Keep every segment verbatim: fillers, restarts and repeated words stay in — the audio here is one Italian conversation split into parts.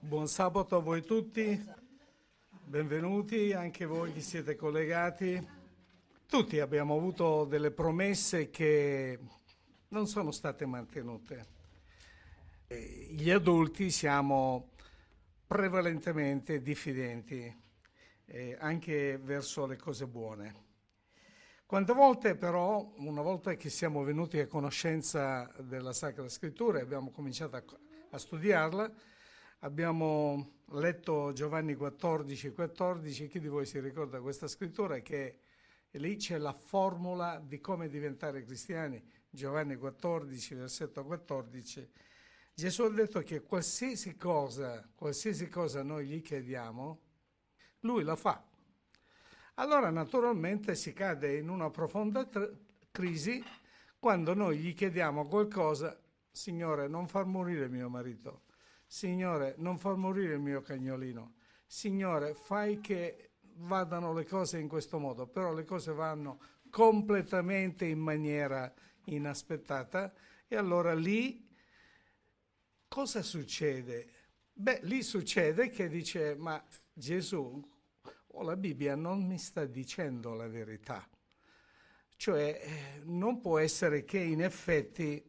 Buon sabato a voi tutti, benvenuti anche voi che siete collegati. Tutti abbiamo avuto delle promesse che non sono state mantenute. E gli adulti siamo prevalentemente diffidenti, eh, anche verso le cose buone. Quante volte però, una volta che siamo venuti a conoscenza della Sacra Scrittura e abbiamo cominciato a, a studiarla, abbiamo letto Giovanni quattordici, quattordici, chi di voi si ricorda questa scrittura? Che lì c'è la formula di come diventare cristiani, Giovanni quattordici, versetto quattordici. Gesù ha detto che qualsiasi cosa, qualsiasi cosa noi gli chiediamo, lui la fa. Allora naturalmente si cade in una profonda tr- crisi quando noi gli chiediamo qualcosa, Signore, non far morire mio marito. Signore, non far morire il mio cagnolino. Signore, fai che vadano le cose in questo modo, però le cose vanno completamente in maniera inaspettata e allora lì cosa succede? Beh, lì succede che dice, ma Gesù o la Bibbia non mi sta dicendo la verità. Cioè, non può essere che in effetti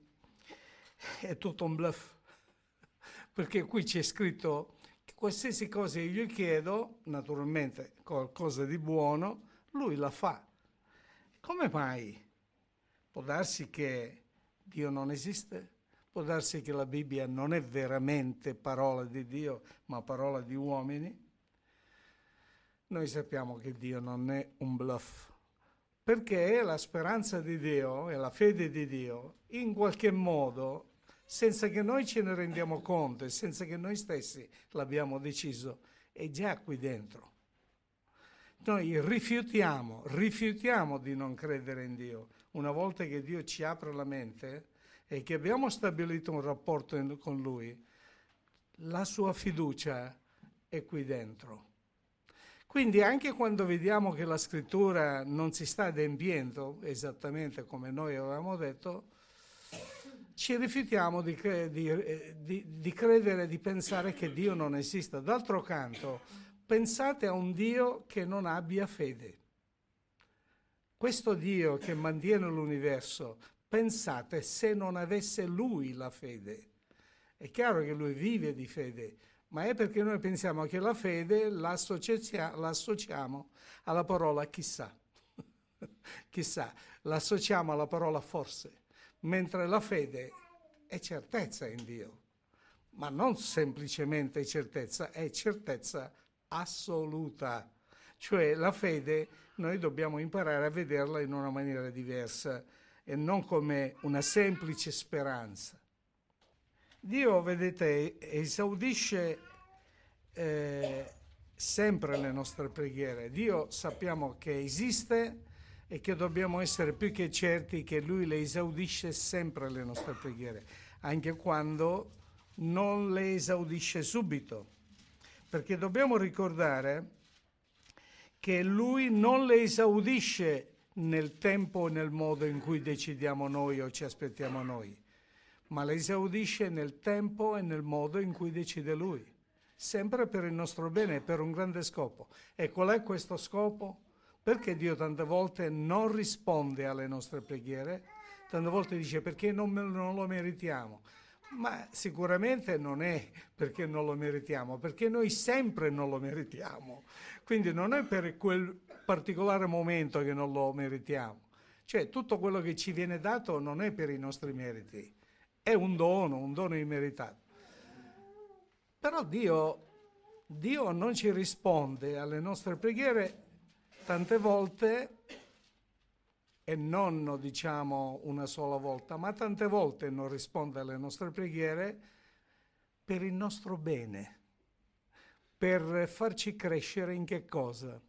è tutto un bluff. Perché qui c'è scritto che qualsiasi cosa io gli chiedo, naturalmente qualcosa di buono, lui la fa. Come mai? Può darsi che Dio non esiste? Può darsi che la Bibbia non è veramente parola di Dio, ma parola di uomini? Noi sappiamo che Dio non è un bluff, perché la speranza di Dio e la fede di Dio, in qualche modo, senza che noi ce ne rendiamo conto e senza che noi stessi l'abbiamo deciso, è già qui dentro. Noi rifiutiamo, rifiutiamo di non credere in Dio. Una volta che Dio ci apre la mente e che abbiamo stabilito un rapporto in, con Lui, la sua fiducia è qui dentro. Quindi anche quando vediamo che la scrittura non si sta adempiendo esattamente come noi avevamo detto, ci rifiutiamo di, cre- di, di, di credere, di pensare che Dio non esista. D'altro canto, pensate a un Dio che non abbia fede. Questo Dio che mantiene l'universo, pensate se non avesse Lui la fede. È chiaro che Lui vive di fede, ma è perché noi pensiamo che la fede l'associamo alla parola chissà. Chissà, l'associamo alla parola forse, mentre la fede è certezza in Dio, ma non semplicemente certezza, è certezza assoluta. Cioè la fede noi dobbiamo imparare a vederla in una maniera diversa e non come una semplice speranza. Dio, vedete, esaudisce eh, sempre le nostre preghiere. Dio sappiamo che esiste e che dobbiamo essere più che certi che Lui le esaudisce sempre le nostre preghiere, anche quando non le esaudisce subito. Perché dobbiamo ricordare che Lui non le esaudisce nel tempo e nel modo in cui decidiamo noi o ci aspettiamo noi, ma le esaudisce nel tempo e nel modo in cui decide Lui, sempre per il nostro bene, per un grande scopo. E qual è questo scopo? Perché Dio tante volte non risponde alle nostre preghiere? Tante volte dice perché non, non lo meritiamo. Ma sicuramente non è perché non lo meritiamo, perché noi sempre non lo meritiamo. Quindi non è per quel particolare momento che non lo meritiamo. Cioè tutto quello che ci viene dato non è per i nostri meriti. È un dono, un dono immeritato. Però Dio, Dio non ci risponde alle nostre preghiere tante volte, e non diciamo una sola volta, ma tante volte non risponde alle nostre preghiere per il nostro bene, per farci crescere in che cosa?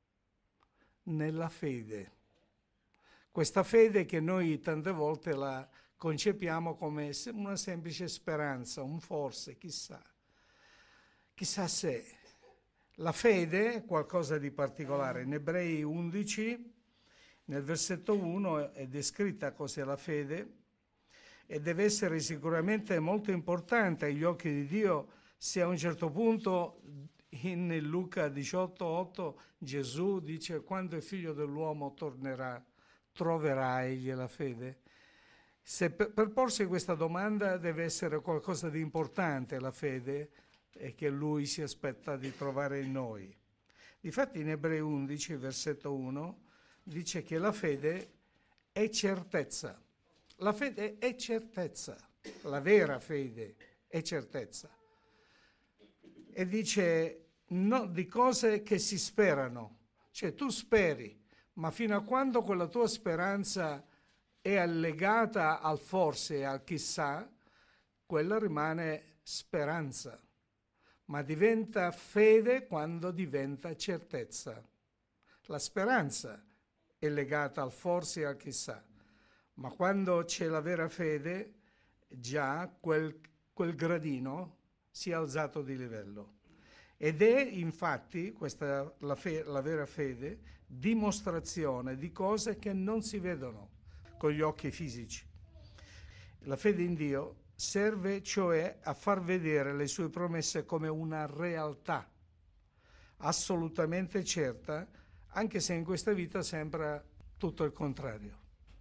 Nella fede. Questa fede che noi tante volte la concepiamo come una semplice speranza, un forse, chissà. Chissà se la fede è qualcosa di particolare. In Ebrei undici, nel versetto uno, è descritta cos'è la fede e deve essere sicuramente molto importante agli occhi di Dio Se a un certo punto in Luca diciotto otto Gesù dice: quando il figlio dell'uomo tornerà, troverà egli la fede? Se per, per porsi questa domanda deve essere qualcosa di importante la fede, e che lui si aspetta di trovare in noi. Difatti in Ebrei undici, versetto uno, dice che la fede è certezza. La fede è certezza, la vera fede è certezza. E dice no, di cose che si sperano, cioè tu speri, ma fino a quando quella tua speranza è legata al forse e al chissà, quella rimane speranza, ma diventa fede quando diventa certezza. La speranza è legata al forse e al chissà, ma quando c'è la vera fede, già quel, quel gradino si è alzato di livello. Ed è infatti questa la, fe, la vera fede dimostrazione di cose che non si vedono con gli occhi fisici. La fede in Dio serve cioè a far vedere le sue promesse come una realtà assolutamente certa, anche se in questa vita sembra tutto il contrario.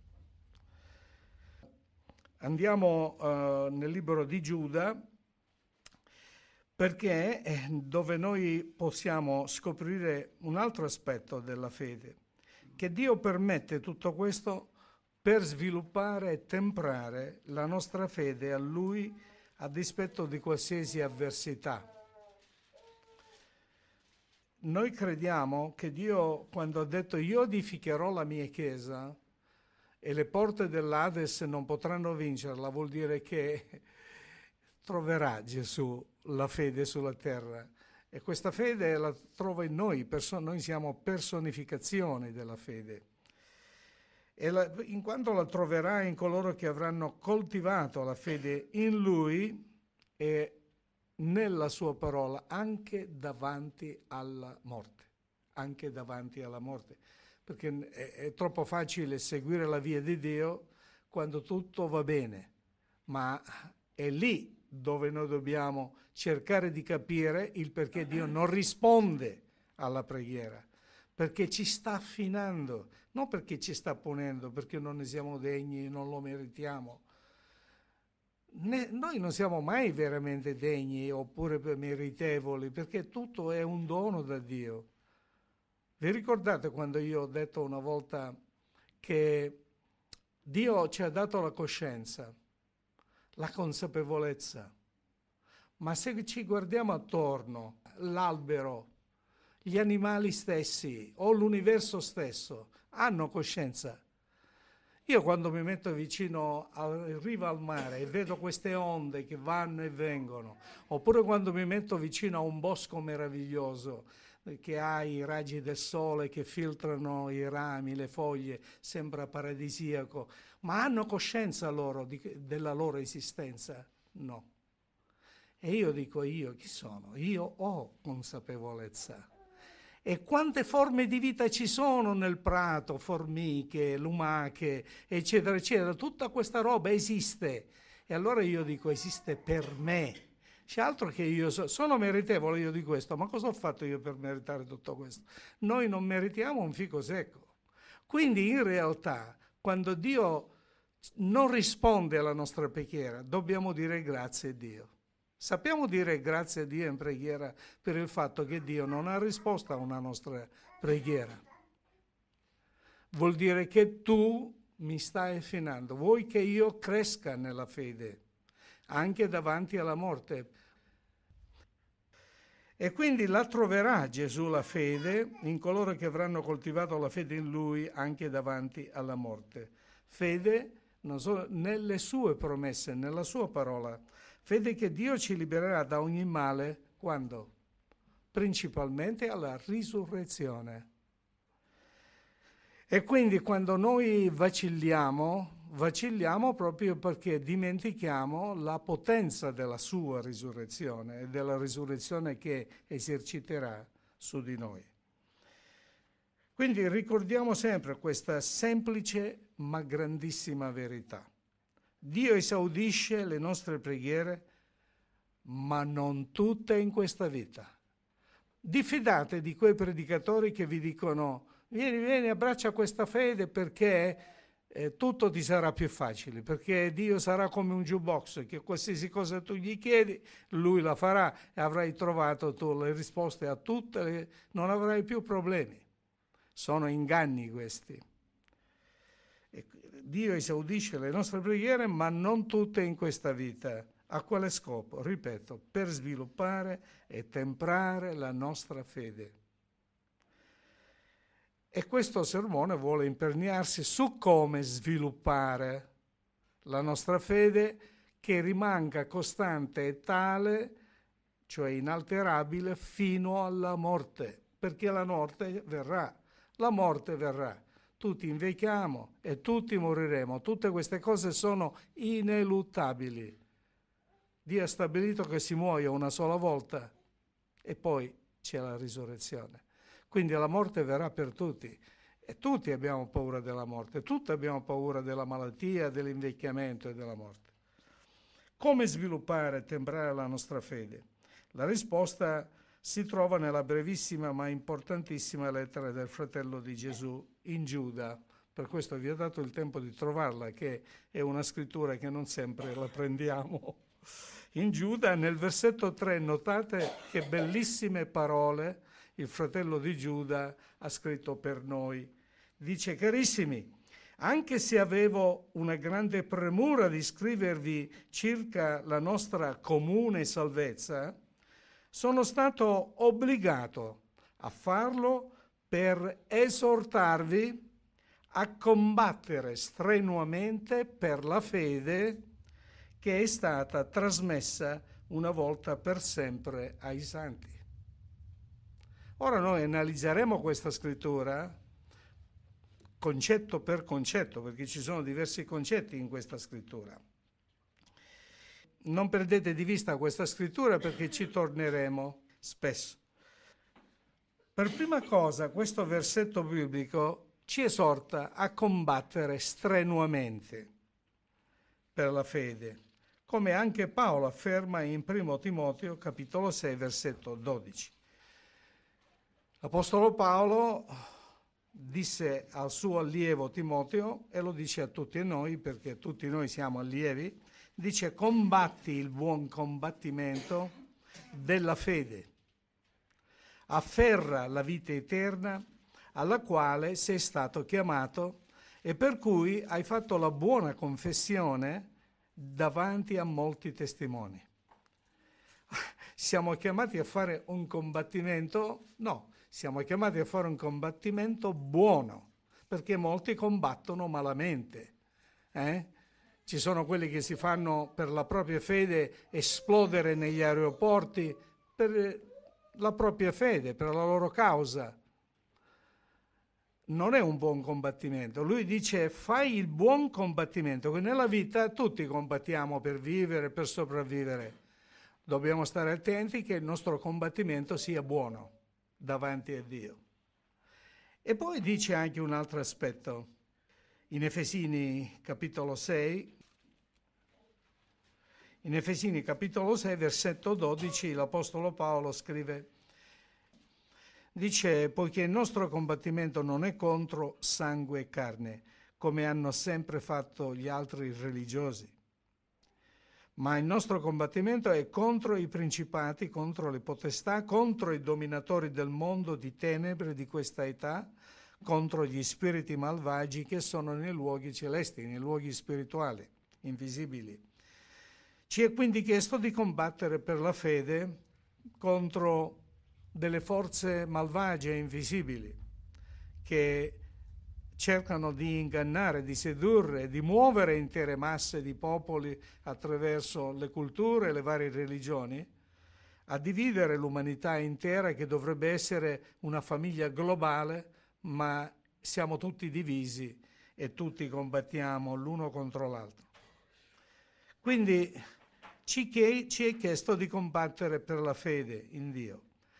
Andiamo uh, nel libro di Giuda, perché è dove noi possiamo scoprire un altro aspetto della fede, che Dio permette tutto questo per sviluppare e temprare la nostra fede a Lui a dispetto di qualsiasi avversità. Noi crediamo che Dio, quando ha detto io edificherò la mia chiesa e le porte dell'Ades non potranno vincerla, vuol dire che troverà Gesù la fede sulla terra. E questa fede la trova in noi, perso- noi siamo personificazioni della fede. E la, in quanto la troverà in coloro che avranno coltivato la fede in Lui e nella sua parola, anche davanti alla morte, anche davanti alla morte, perché è, è troppo facile seguire la via di Dio quando tutto va bene, ma è lì dove noi dobbiamo cercare di capire il perché Dio non risponde alla preghiera, perché ci sta affinando, non perché ci sta ponendo, perché non ne siamo degni, non lo meritiamo. Ne, noi non siamo mai veramente degni oppure meritevoli, perché tutto è un dono da Dio. Vi ricordate quando io ho detto una volta che Dio ci ha dato la coscienza, la consapevolezza, ma se ci guardiamo attorno, l'albero, gli animali stessi o l'universo stesso hanno coscienza. Io quando mi metto vicino in riva al mare e vedo queste onde che vanno e vengono, oppure quando mi metto vicino a un bosco meraviglioso che ha i raggi del sole che filtrano i rami, le foglie, sembra paradisiaco, ma hanno coscienza loro di, della loro esistenza? No. E io dico, io chi sono? Io ho consapevolezza. E quante forme di vita ci sono nel prato, formiche, lumache, eccetera, eccetera. Tutta questa roba esiste. E allora io dico, esiste per me. C'è altro che io so, sono meritevole io di questo, ma cosa ho fatto io per meritare tutto questo? Noi non meritiamo un fico secco. Quindi in realtà, quando Dio non risponde alla nostra preghiera, dobbiamo dire grazie a Dio. Sappiamo dire grazie a Dio in preghiera per il fatto che Dio non ha risposto a una nostra preghiera. Vuol dire che tu mi stai affinando, vuoi che io cresca nella fede, anche davanti alla morte. E quindi la troverà Gesù la fede in coloro che avranno coltivato la fede in Lui anche davanti alla morte. Fede non solo nelle sue promesse, nella sua parola. Fede che Dio ci libererà da ogni male, quando? Principalmente alla risurrezione. E quindi quando noi vacilliamo, vacilliamo proprio perché dimentichiamo la potenza della sua risurrezione e della risurrezione che eserciterà su di noi. Quindi ricordiamo sempre questa semplice ma grandissima verità. Dio esaudisce le nostre preghiere ma non tutte in questa vita. Diffidate di quei predicatori che vi dicono vieni, vieni, abbraccia questa fede perché eh, tutto ti sarà più facile, perché Dio sarà come un jukebox, che qualsiasi cosa tu gli chiedi, Lui la farà e avrai trovato tu le risposte a tutte, le... non avrai più problemi. Sono inganni questi. E Dio esaudisce le nostre preghiere, ma non tutte in questa vita. A quale scopo? Ripeto, per sviluppare e temprare la nostra fede. E questo sermone vuole imperniarsi su come sviluppare la nostra fede che rimanga costante e tale, cioè inalterabile, fino alla morte, perché la morte verrà, la morte verrà. Tutti invecchiamo e tutti moriremo, tutte queste cose sono ineluttabili. Dio ha stabilito che si muoia una sola volta e poi c'è la risurrezione. Quindi la morte verrà per tutti e tutti abbiamo paura della morte, tutti abbiamo paura della malattia, dell'invecchiamento e della morte. Come sviluppare e temprare la nostra fede? La risposta si trova nella brevissima ma importantissima lettera del fratello di Gesù in Giuda. Per questo vi ho dato il tempo di trovarla, che è una scrittura che non sempre la prendiamo. In Giuda, nel versetto tre, notate che bellissime parole il fratello di Giuda ha scritto per noi. Dice: carissimi, anche se avevo una grande premura di scrivervi circa la nostra comune salvezza, sono stato obbligato a farlo per esortarvi a combattere strenuamente per la fede che è stata trasmessa una volta per sempre ai santi. Ora noi analizzeremo questa scrittura concetto per concetto, perché ci sono diversi concetti in questa scrittura. Non perdete di vista questa scrittura perché ci torneremo spesso. Per prima cosa, questo versetto biblico ci esorta a combattere strenuamente per la fede, come anche Paolo afferma in primo Timoteo capitolo sei versetto dodici. L'Apostolo Paolo disse al suo allievo Timoteo, e lo dice a tutti noi perché tutti noi siamo allievi, dice: combatti il buon combattimento della fede, afferra la vita eterna alla quale sei stato chiamato e per cui hai fatto la buona confessione davanti a molti testimoni. Siamo chiamati a fare un combattimento? No, siamo chiamati a fare un combattimento buono, perché molti combattono malamente. Eh? Ci sono quelli che si fanno per la propria fede esplodere negli aeroporti per la propria fede, per la loro causa. Non è un buon combattimento. Lui dice: fai il buon combattimento, che nella vita tutti combattiamo per vivere, per sopravvivere. Dobbiamo stare attenti che il nostro combattimento sia buono davanti a Dio. E poi dice anche un altro aspetto. In Efesini capitolo sei, in Efesini capitolo sei, versetto dodici, l'Apostolo Paolo scrive, dice: poiché il nostro combattimento non è contro sangue e carne, come hanno sempre fatto gli altri religiosi, ma il nostro combattimento è contro i principati, contro le potestà, contro i dominatori del mondo di tenebre di questa età, contro gli spiriti malvagi che sono nei luoghi celesti, nei luoghi spirituali, invisibili. Ci è quindi chiesto di combattere per la fede contro delle forze malvagie e invisibili che cercano di ingannare, di sedurre, di muovere intere masse di popoli attraverso le culture e le varie religioni, a dividere l'umanità intera, che dovrebbe essere una famiglia globale, ma siamo tutti divisi e tutti combattiamo l'uno contro l'altro. Quindi ci è chiesto di combattere per la fede in Dio.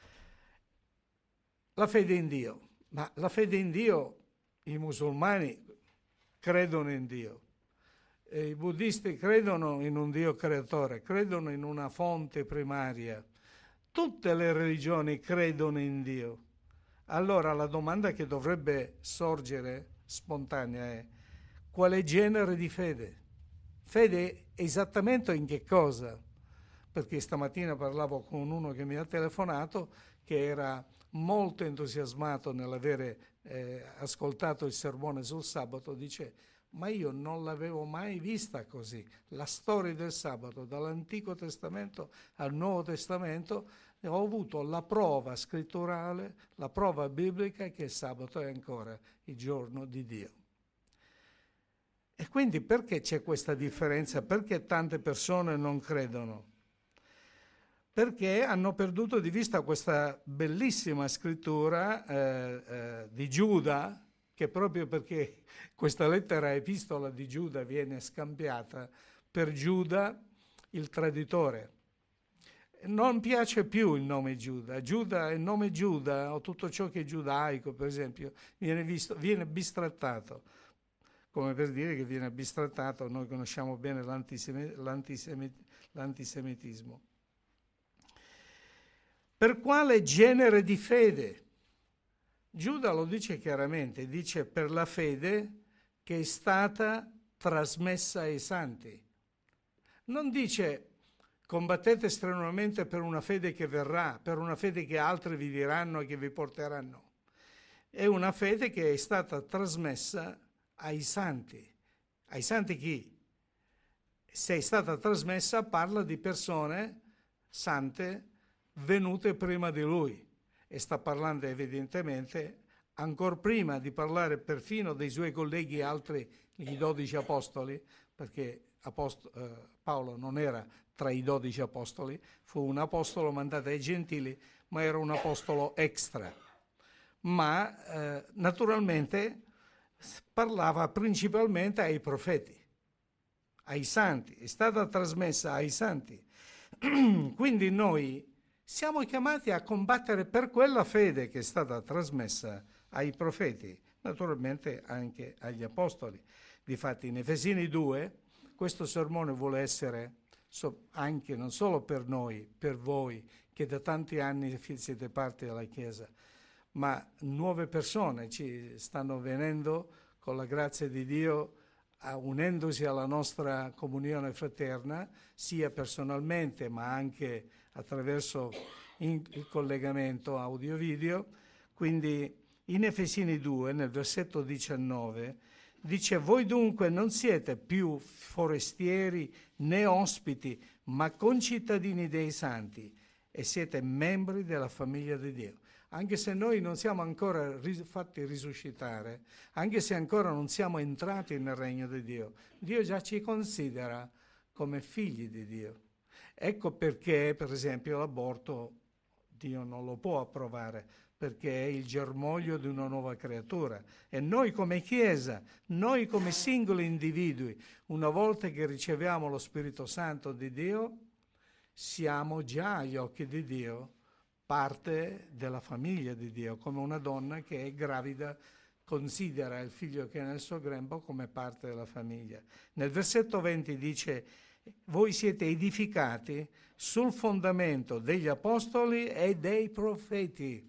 La fede in Dio, ma la fede in Dio, i musulmani credono in Dio, E i buddisti credono in un Dio creatore, credono in una fonte primaria. Tutte le religioni credono in Dio. Allora la domanda che dovrebbe sorgere spontanea è: quale genere di fede? Fede esattamente in che cosa? Perché stamattina parlavo con uno che mi ha telefonato che era molto entusiasmato nell'avere eh, ascoltato il sermone sul sabato. Dice: ma io non l'avevo mai vista così. La storia del sabato, dall'Antico Testamento al Nuovo Testamento, ho avuto la prova scritturale, la prova biblica che il sabato è ancora il giorno di Dio. E quindi perché c'è questa differenza? Perché tante persone non credono? Perché hanno perduto di vista questa bellissima scrittura eh, eh, di Giuda, che proprio perché questa lettera epistola di Giuda viene scambiata per Giuda il traditore. Non piace più il nome Giuda. Giuda, il nome Giuda, o tutto ciò che è giudaico, per esempio, viene, visto, viene bistrattato. Come per dire che viene bistrattato, noi conosciamo bene l'antisemi- l'antisemi- l'antisemitismo. Per quale genere di fede? Giuda lo dice chiaramente, dice per la fede che è stata trasmessa ai santi. Non dice combattete strenuamente per una fede che verrà, per una fede che altri vi diranno e che vi porteranno. È una fede che è stata trasmessa ai santi. Ai santi chi? Se è stata trasmessa parla di persone sante venute prima di lui. E sta parlando evidentemente, ancora prima di parlare perfino dei suoi colleghi altri, i dodici apostoli, perché aposto- eh, Paolo non era tra i dodici apostoli, fu un apostolo mandato ai gentili, ma era un apostolo extra. Ma eh, naturalmente parlava principalmente ai profeti, ai santi, è stata trasmessa ai santi. Quindi noi siamo chiamati a combattere per quella fede che è stata trasmessa ai profeti, naturalmente anche agli apostoli. Difatti in Efesini due questo sermone vuole essere anche non solo per noi, per voi che da tanti anni siete parte della Chiesa, ma nuove persone ci stanno venendo con la grazia di Dio, unendosi alla nostra comunione fraterna, sia personalmente ma anche attraverso il collegamento audio-video. Quindi in Efesini due, nel versetto diciannove, dice: voi dunque non siete più forestieri né ospiti, ma concittadini dei santi e siete membri della famiglia di Dio. Anche se noi non siamo ancora fatti risuscitare, anche se ancora non siamo entrati nel regno di Dio, Dio già ci considera come figli di Dio. Ecco perché, per esempio, l'aborto Dio non lo può approvare, perché è il germoglio di una nuova creatura. E noi come Chiesa, noi come singoli individui, una volta che riceviamo lo Spirito Santo di Dio, siamo già agli occhi di Dio parte della famiglia di Dio, come una donna che è gravida considera il figlio che è nel suo grembo come parte della famiglia. Nel versetto venti dice: voi siete edificati sul fondamento degli apostoli e dei profeti,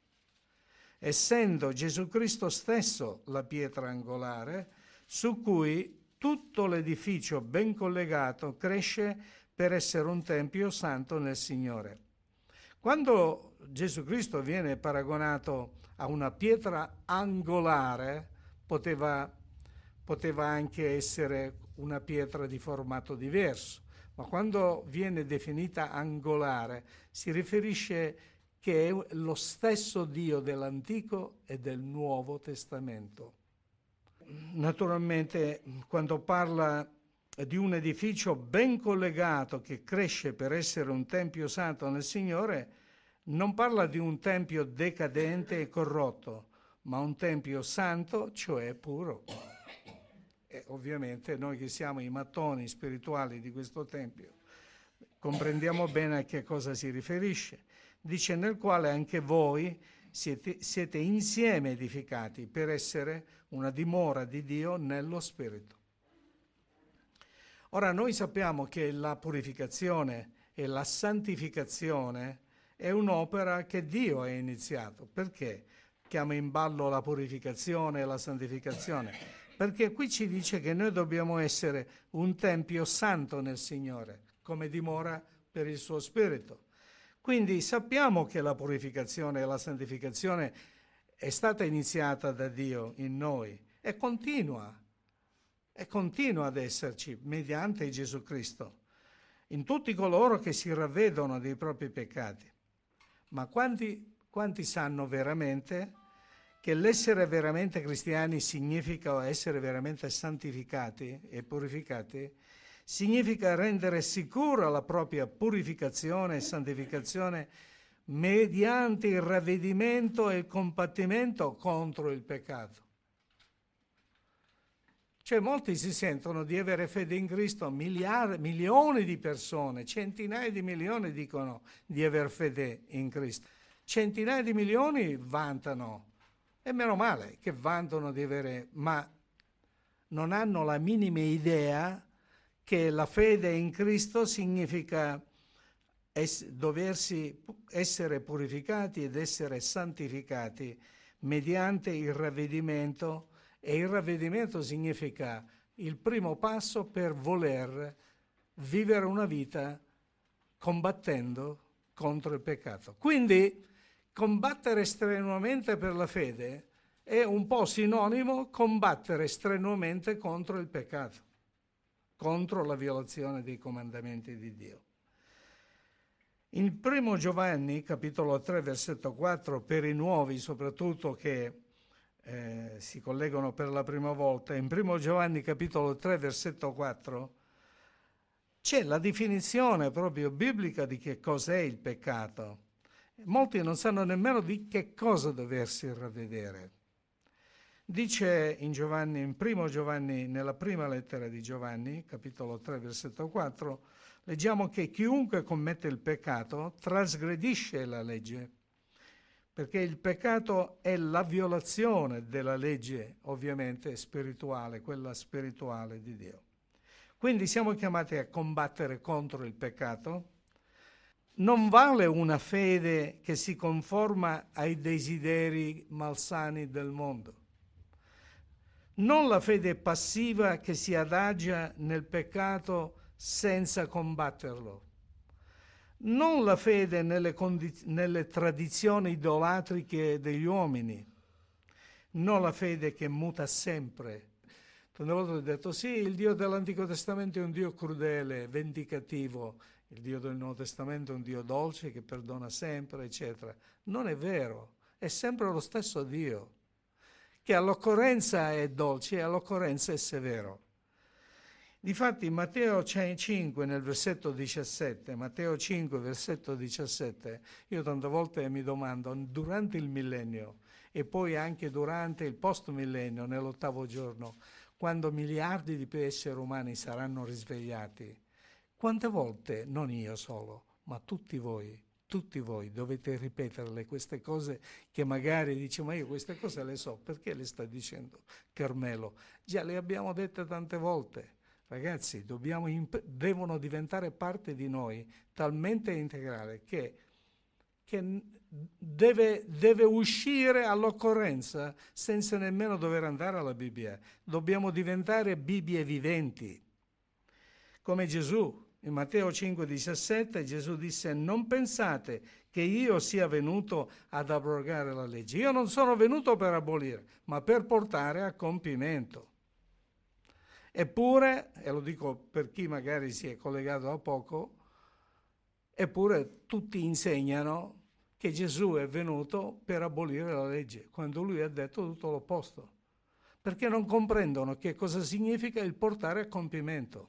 essendo Gesù Cristo stesso la pietra angolare, su cui tutto l'edificio ben collegato cresce per essere un tempio santo nel Signore. Quando Gesù Cristo viene paragonato a una pietra angolare, poteva, poteva anche essere una pietra di formato diverso, ma quando viene definita angolare si riferisce che è lo stesso Dio dell'Antico e del Nuovo Testamento. Naturalmente, quando parla di un edificio ben collegato che cresce per essere un tempio santo nel Signore, non parla di un tempio decadente e corrotto, ma un tempio santo, cioè puro. E ovviamente noi che siamo i mattoni spirituali di questo tempio comprendiamo bene a che cosa si riferisce. Dice: nel quale anche voi siete, siete insieme edificati per essere una dimora di Dio nello Spirito. Ora noi sappiamo che la purificazione e la santificazione è un'opera che Dio ha iniziato. Perché chiama in ballo la purificazione e la santificazione? Perché qui ci dice che noi dobbiamo essere un tempio santo nel Signore, come dimora per il suo Spirito. Quindi sappiamo che la purificazione e la santificazione è stata iniziata da Dio in noi e continua, e continua ad esserci mediante Gesù Cristo, in tutti coloro che si ravvedono dei propri peccati. Ma quanti, quanti sanno veramente che l'essere veramente cristiani significa essere veramente santificati e purificati? Significa rendere sicura la propria purificazione e santificazione mediante il ravvedimento e il combattimento contro il peccato. Cioè molti si sentono di avere fede in Cristo, miliardi, milioni di persone, centinaia di milioni dicono di aver fede in Cristo. Centinaia di milioni vantano, e meno male che vantano di avere, ma non hanno la minima idea che la fede in Cristo significa es- doversi essere purificati ed essere santificati mediante il ravvedimento. E il ravvedimento significa il primo passo per voler vivere una vita combattendo contro il peccato. Quindi combattere strenuamente per la fede è un po' sinonimo combattere strenuamente contro il peccato, contro la violazione dei comandamenti di Dio. In primo Giovanni, capitolo tre, versetto quattro, per i nuovi soprattutto che Eh, si collegano per la prima volta, in primo Giovanni capitolo tre versetto quattro c'è la definizione proprio biblica di che cos'è il peccato. Molti non sanno nemmeno di che cosa doversi ravvedere. Dice in Giovanni, in primo Giovanni, nella prima lettera di Giovanni, capitolo tre versetto quattro, leggiamo che chiunque commette il peccato trasgredisce la legge, perché il peccato è la violazione della legge, ovviamente spirituale, quella spirituale di Dio. Quindi siamo chiamati a combattere contro il peccato. Non vale una fede che si conforma ai desideri malsani del mondo. Non la fede passiva che si adagia nel peccato senza combatterlo. Non la fede nelle, condiz- nelle tradizioni idolatriche degli uomini, non la fede che muta sempre. Tante volte ho detto sì, il Dio dell'Antico Testamento è un Dio crudele, vendicativo, il Dio del Nuovo Testamento è un Dio dolce che perdona sempre, eccetera. Non è vero, è sempre lo stesso Dio, che all'occorrenza è dolce e all'occorrenza è severo. Difatti in Matteo cinque, nel versetto diciassette, Matteo cinque, versetto diciassette, io tante volte mi domando, durante il millennio e poi anche durante il post-millennio, nell'ottavo giorno, quando miliardi di esseri umani saranno risvegliati, quante volte, non io solo, ma tutti voi, tutti voi dovete ripeterle queste cose che magari dici, ma io queste cose le so, perché le sta dicendo Carmelo? Già le abbiamo dette tante volte. Ragazzi, dobbiamo imp- devono diventare parte di noi talmente integrale che, che deve, deve uscire all'occorrenza senza nemmeno dover andare alla Bibbia. Dobbiamo diventare Bibbie viventi. Come Gesù, in Matteo cinque diciassette, Gesù disse: non pensate che io sia venuto ad abrogare la legge. Io non sono venuto per abolire, ma per portare a compimento. Eppure, e lo dico per chi magari si è collegato da poco, eppure tutti insegnano che Gesù è venuto per abolire la legge, quando lui ha detto tutto l'opposto, perché non comprendono che cosa significa il portare a compimento.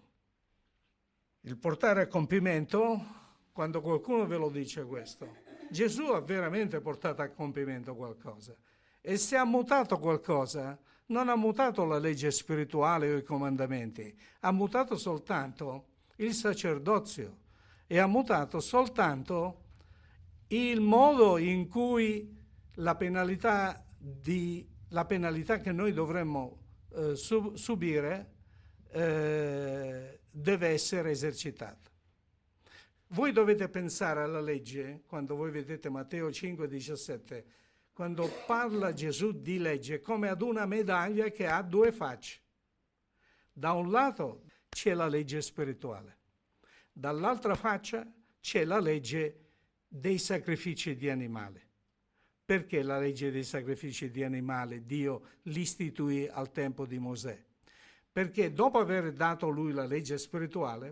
Il portare a compimento, quando qualcuno ve lo dice questo, Gesù ha veramente portato a compimento qualcosa, e se ha mutato qualcosa, non ha mutato la legge spirituale o i comandamenti, ha mutato soltanto il sacerdozio e ha mutato soltanto il modo in cui la penalità, di, la penalità che noi dovremmo eh, sub, subire eh, deve essere esercitata. Voi dovete pensare alla legge, quando voi vedete Matteo cinque diciassette, quando parla Gesù di legge, come ad una medaglia che ha due facce. Da un lato c'è la legge spirituale, dall'altra faccia c'è la legge dei sacrifici di animali. Perché la legge dei sacrifici di animali Dio l'istituì al tempo di Mosè? Perché dopo aver dato lui la legge spirituale,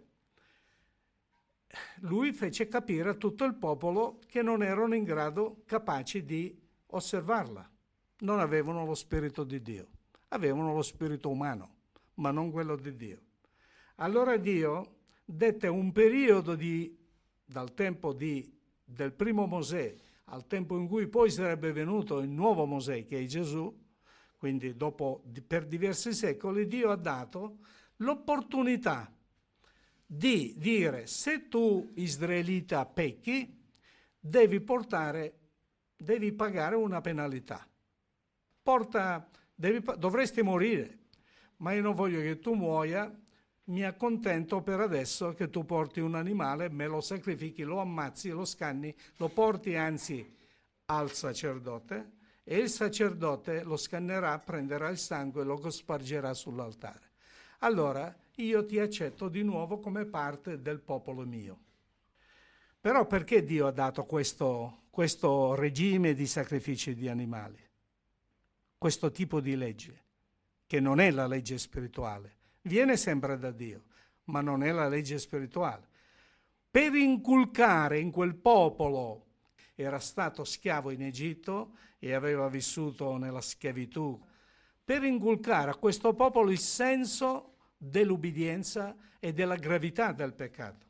lui fece capire a tutto il popolo che non erano in grado capaci di osservarla. Non avevano lo spirito di Dio, avevano lo spirito umano, ma non quello di Dio. Allora Dio dette un periodo di, dal tempo di, del primo Mosè al tempo in cui poi sarebbe venuto il nuovo Mosè, che è Gesù, quindi dopo per diversi secoli, Dio ha dato l'opportunità di dire: se tu israelita pecchi, devi portare, devi pagare una penalità. Porta, devi, dovresti morire, ma io non voglio che tu muoia, mi accontento per adesso che tu porti un animale, me lo sacrifichi, lo ammazzi, lo scanni, lo porti anzi al sacerdote e il sacerdote lo scannerà, prenderà il sangue e lo spargerà sull'altare. Allora io ti accetto di nuovo come parte del popolo mio. Però perché Dio ha dato questo, questo regime di sacrifici di animali? Questo tipo di legge, che non è la legge spirituale. Viene sempre da Dio, ma non è la legge spirituale. Per inculcare in quel popolo, era stato schiavo in Egitto e aveva vissuto nella schiavitù, per inculcare a questo popolo il senso dell'ubbidienza e della gravità del peccato.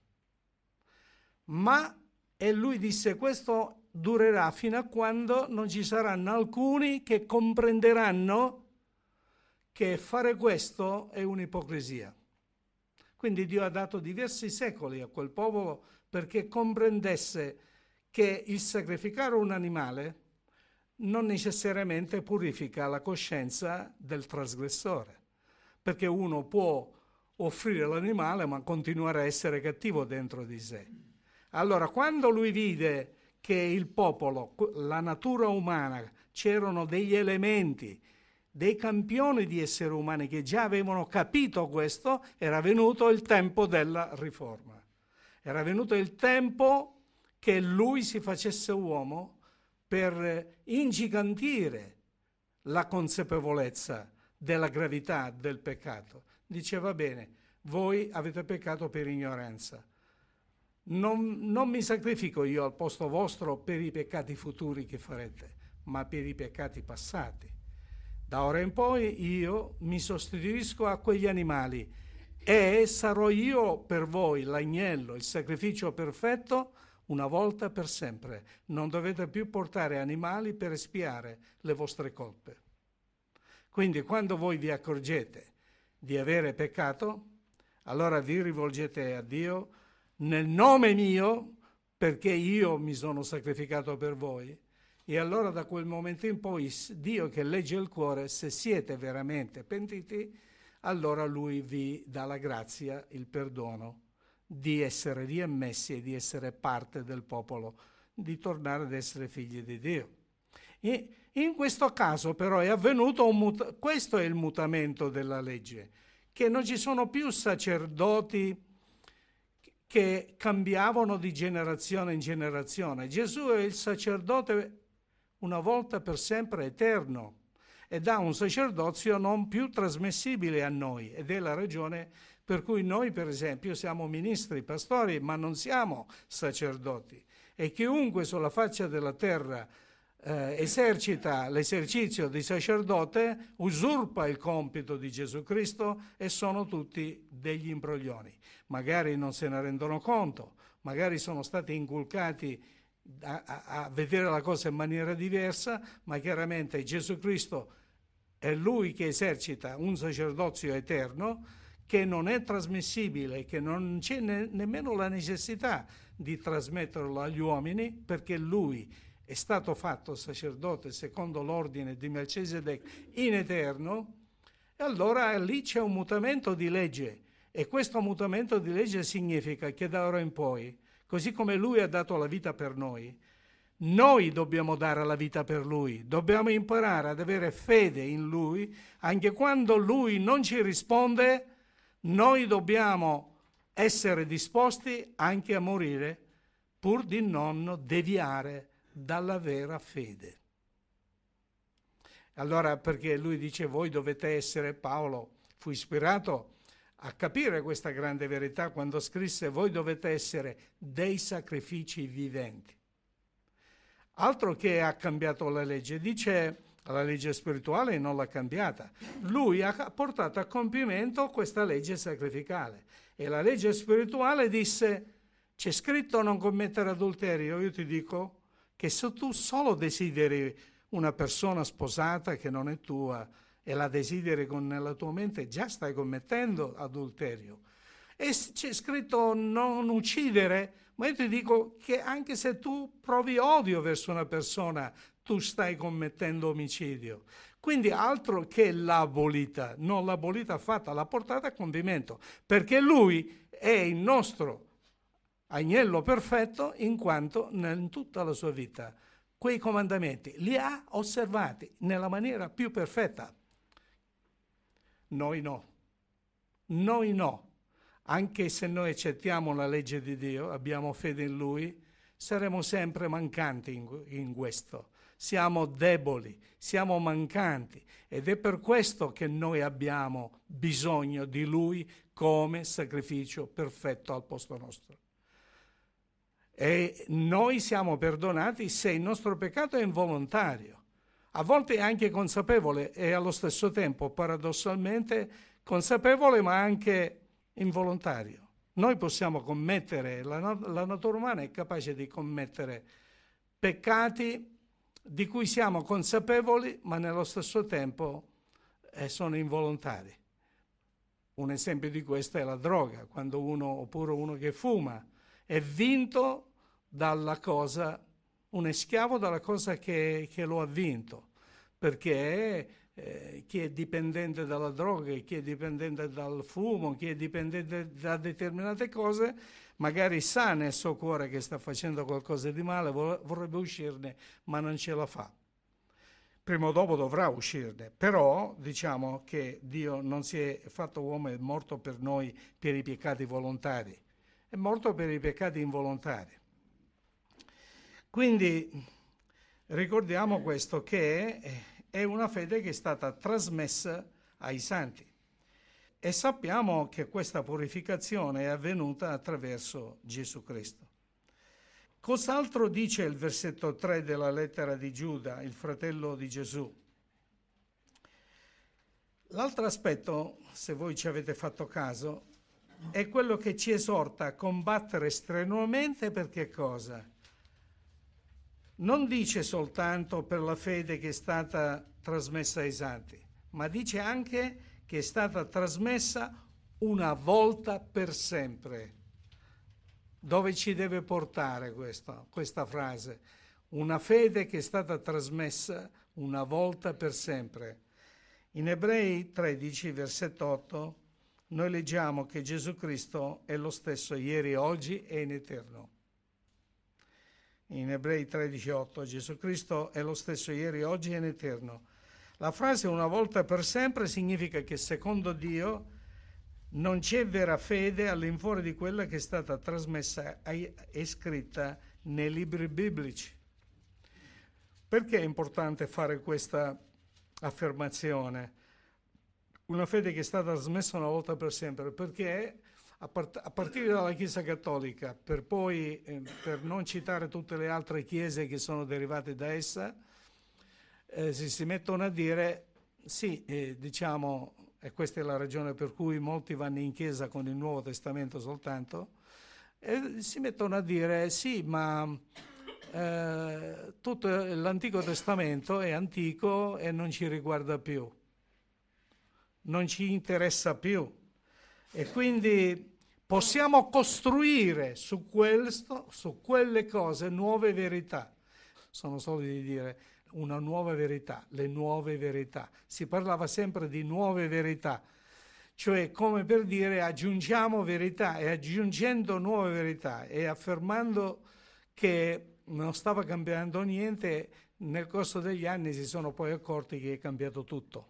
Ma, e lui disse, questo durerà fino a quando non ci saranno alcuni che comprenderanno che fare questo è un'ipocrisia. Quindi Dio ha dato diversi secoli a quel popolo perché comprendesse che il sacrificare un animale non necessariamente purifica la coscienza del trasgressore, perché uno può offrire l'animale ma continuare a essere cattivo dentro di sé. Allora, quando lui vide che il popolo, la natura umana, c'erano degli elementi, dei campioni di esseri umani che già avevano capito questo, era venuto il tempo della riforma. Era venuto il tempo che lui si facesse uomo per ingigantire la consapevolezza della gravità del peccato. Diceva: bene, voi avete peccato per ignoranza. Non, non mi sacrifico io al posto vostro per i peccati futuri che farete, ma per i peccati passati. Da ora in poi io mi sostituisco a quegli animali e sarò io per voi l'agnello, il sacrificio perfetto, una volta per sempre. Non dovete più portare animali per espiare le vostre colpe. Quindi quando voi vi accorgete di avere peccato, allora vi rivolgete a Dio nel nome mio, perché io mi sono sacrificato per voi. E allora da quel momento in poi Dio, che legge il cuore, se siete veramente pentiti, allora Lui vi dà la grazia, il perdono di essere riammessi e di essere parte del popolo, di tornare ad essere figli di Dio. E in questo caso però è avvenuto un mut- questo è il mutamento della legge, che non ci sono più sacerdoti che cambiavano di generazione in generazione. Gesù è il sacerdote una volta per sempre eterno ed ha un sacerdozio non più trasmissibile a noi, ed è la ragione per cui noi, per esempio, siamo ministri, pastori, ma non siamo sacerdoti, e chiunque sulla faccia della terra eh, esercita l'esercizio di sacerdote usurpa il compito di Gesù Cristo e sono tutti degli imbroglioni. Magari non se ne rendono conto, magari sono stati inculcati A, a, a vedere la cosa in maniera diversa, ma chiaramente Gesù Cristo è Lui che esercita un sacerdozio eterno che non è trasmissibile, che non c'è ne, nemmeno la necessità di trasmetterlo agli uomini, perché Lui è stato fatto sacerdote secondo l'ordine di Melchisedec in eterno. E allora lì c'è un mutamento di legge E questo mutamento di legge significa che da ora in poi, così come Lui ha dato la vita per noi, noi dobbiamo dare la vita per Lui, dobbiamo imparare ad avere fede in Lui, anche quando Lui non ci risponde, noi dobbiamo essere disposti anche a morire pur di non deviare dalla vera fede. Allora, perché Lui dice, voi dovete essere, Paolo fu ispirato a capire questa grande verità quando scrisse, voi dovete essere dei sacrifici viventi. Altro che ha cambiato la legge, dice la legge spirituale non l'ha cambiata. Lui ha portato a compimento questa legge sacrificale e la legge spirituale disse, c'è scritto non commettere adulterio, io ti dico che se tu solo desideri una persona sposata che non è tua e la desideri con nella tua mente, già stai commettendo adulterio. E c'è scritto non uccidere, ma io ti dico che anche se tu provi odio verso una persona, tu stai commettendo omicidio. Quindi altro che l'abolita, non l'abolita fatta, l'ha portata a compimento, perché Lui è il nostro agnello perfetto in quanto in tutta la sua vita quei comandamenti li ha osservati nella maniera più perfetta. Noi no, noi no. Anche se noi accettiamo la legge di Dio, abbiamo fede in Lui, saremo sempre mancanti in, in questo. Siamo deboli, siamo mancanti ed è per questo che noi abbiamo bisogno di Lui come sacrificio perfetto al posto nostro. E noi siamo perdonati se il nostro peccato è involontario, a volte è anche consapevole e allo stesso tempo, paradossalmente, consapevole ma anche involontario. Noi possiamo commettere, la, la natura umana è capace di commettere peccati di cui siamo consapevoli ma nello stesso tempo eh, sono involontari. Un esempio di questo è la droga, quando uno, oppure uno che fuma, è vinto dalla cosa, un schiavo dalla cosa che, che lo ha vinto, perché eh, chi è dipendente dalla droga, chi è dipendente dal fumo, chi è dipendente da determinate cose, magari sa nel suo cuore che sta facendo qualcosa di male, vorrebbe uscirne, ma non ce la fa. Prima o dopo dovrà uscirne, però diciamo che Dio non si è fatto uomo, è morto per noi per i peccati volontari, è morto per i peccati involontari. Quindi ricordiamo questo, che è una fede che è stata trasmessa ai santi e sappiamo che questa purificazione è avvenuta attraverso Gesù Cristo. Cos'altro dice il versetto tre della lettera di Giuda, il fratello di Gesù? L'altro aspetto, se voi ci avete fatto caso, è quello che ci esorta a combattere strenuamente per che cosa? Non dice soltanto per la fede che è stata trasmessa ai santi, ma dice anche che è stata trasmessa una volta per sempre. Dove ci deve portare questa, questa frase? Una fede che è stata trasmessa una volta per sempre. In Ebrei tredici, versetto otto, noi leggiamo che Gesù Cristo è lo stesso ieri, oggi e in eterno. In Ebrei tredici otto, Gesù Cristo è lo stesso ieri, oggi e in eterno. La frase una volta per sempre significa che secondo Dio non c'è vera fede all'infuori di quella che è stata trasmessa e scritta nei libri biblici. Perché è importante fare questa affermazione? Una fede che è stata trasmessa una volta per sempre, perché a, part- a partire dalla Chiesa Cattolica, per poi, eh, per non citare tutte le altre chiese che sono derivate da essa, eh, si, si mettono a dire, sì, eh, diciamo, e questa è la ragione per cui molti vanno in chiesa con il Nuovo Testamento soltanto, e si mettono a dire, sì, ma eh, tutto l'Antico Testamento è antico e non ci riguarda più, non ci interessa più. E quindi possiamo costruire su, questo, su quelle cose nuove verità. Sono solo di dire una nuova verità, le nuove verità. Si parlava sempre di nuove verità. cioè come per dire aggiungiamo verità, e aggiungendo nuove verità e affermando che non stava cambiando niente, nel corso degli anni si sono poi accorti che è cambiato tutto.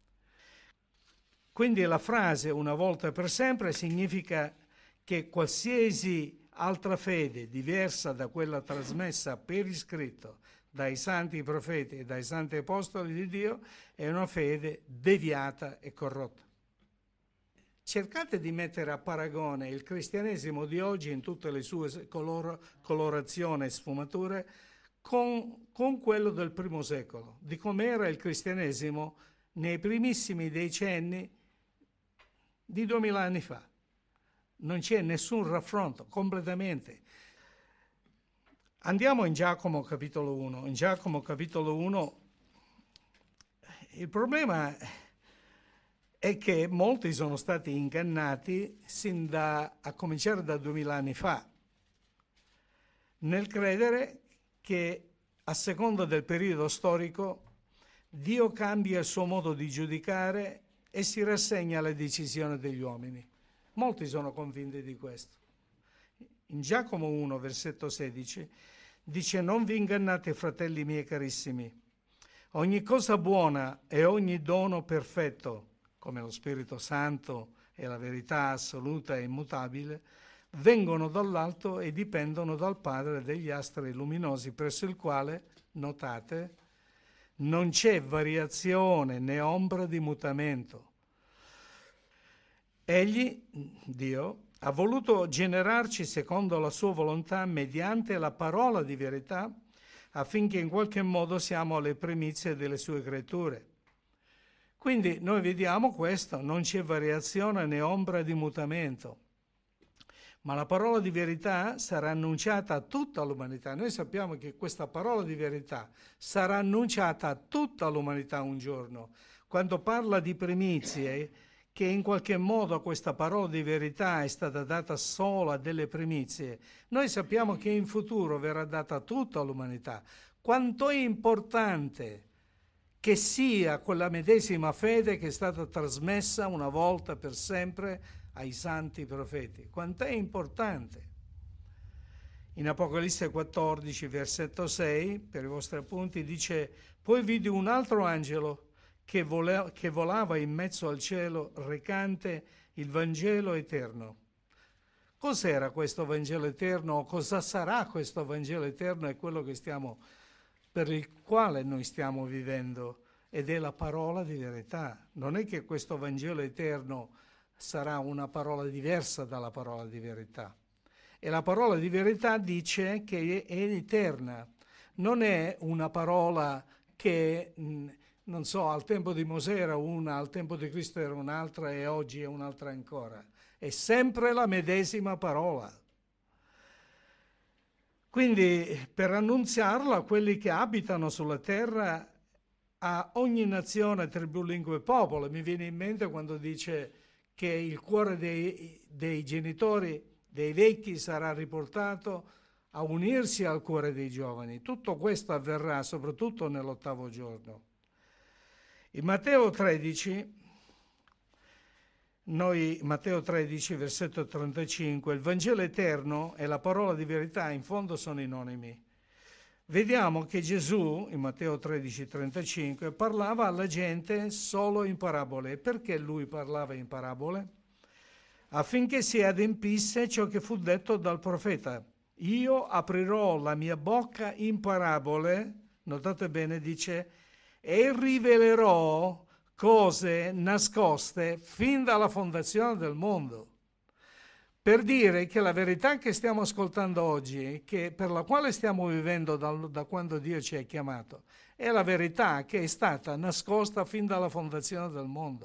Quindi la frase una volta per sempre significa che qualsiasi altra fede diversa da quella trasmessa per iscritto dai santi profeti e dai santi apostoli di Dio è una fede deviata e corrotta. Cercate di mettere a paragone il cristianesimo di oggi in tutte le sue color- colorazioni e sfumature con, con quello del primo secolo, di com'era il cristianesimo nei primissimi decenni di duemila anni fa. Non c'è nessun raffronto, completamente. Andiamo in Giacomo capitolo uno. In Giacomo capitolo uno il problema è che molti sono stati ingannati sin da, a cominciare da duemila anni fa, nel credere che a seconda del periodo storico Dio cambia il suo modo di giudicare e si rassegna alle decisioni degli uomini. Molti sono convinti di questo. In Giacomo uno, versetto sedici, dice: non vi ingannate, fratelli miei carissimi, ogni cosa buona e ogni dono perfetto, come lo Spirito Santo e la verità assoluta e immutabile, vengono dall'alto e dipendono dal Padre degli astri luminosi, presso il quale, notate, non c'è variazione né ombra di mutamento. Egli, Dio, ha voluto generarci secondo la sua volontà mediante la parola di verità, affinché in qualche modo siamo alle primizie delle sue creature. Quindi noi vediamo questo, non c'è variazione né ombra di mutamento, ma la parola di verità sarà annunciata a tutta l'umanità. Noi sappiamo che questa parola di verità sarà annunciata a tutta l'umanità un giorno. Quando parla di primizie, che in qualche modo questa parola di verità è stata data solo a delle primizie, noi sappiamo che in futuro verrà data a tutta l'umanità. Quanto è importante che sia quella medesima fede che è stata trasmessa una volta per sempre ai santi profeti. Quanto è importante. In Apocalisse quattordici, versetto sei, per i vostri appunti, dice: poi vidi un altro angelo che, vole- che volava in mezzo al cielo, recante il Vangelo eterno. Cos'era questo Vangelo eterno? Cosa sarà questo Vangelo eterno? È quello che stiamo, per il quale noi stiamo vivendo, ed è la parola di verità. Non è che questo Vangelo eterno sarà una parola diversa dalla parola di verità. E la parola di verità dice che è eterna. Non è una parola che, non so, al tempo di Mosè era una, al tempo di Cristo era un'altra e oggi è un'altra ancora. È sempre la medesima parola. Quindi per annunziarla a quelli che abitano sulla terra, a ogni nazione, tribù, lingua e popolo. Mi viene in mente quando dice che il cuore dei, dei genitori, dei vecchi, sarà riportato a unirsi al cuore dei giovani. Tutto questo avverrà soprattutto nell'ottavo giorno. In Matteo tredici, noi, Matteo tredici, versetto trentacinque, il Vangelo eterno e la parola di verità in fondo sono inonimi. Vediamo che Gesù, in Matteo tredici, trentacinque, parlava alla gente solo in parabole. Perché lui parlava in parabole? Affinché si adempisse ciò che fu detto dal profeta. Io aprirò la mia bocca in parabole, notate bene, dice, e rivelerò cose nascoste fin dalla fondazione del mondo. Per dire che la verità che stiamo ascoltando oggi, che per la quale stiamo vivendo da, da quando Dio ci ha chiamato, è la verità che è stata nascosta fin dalla fondazione del mondo.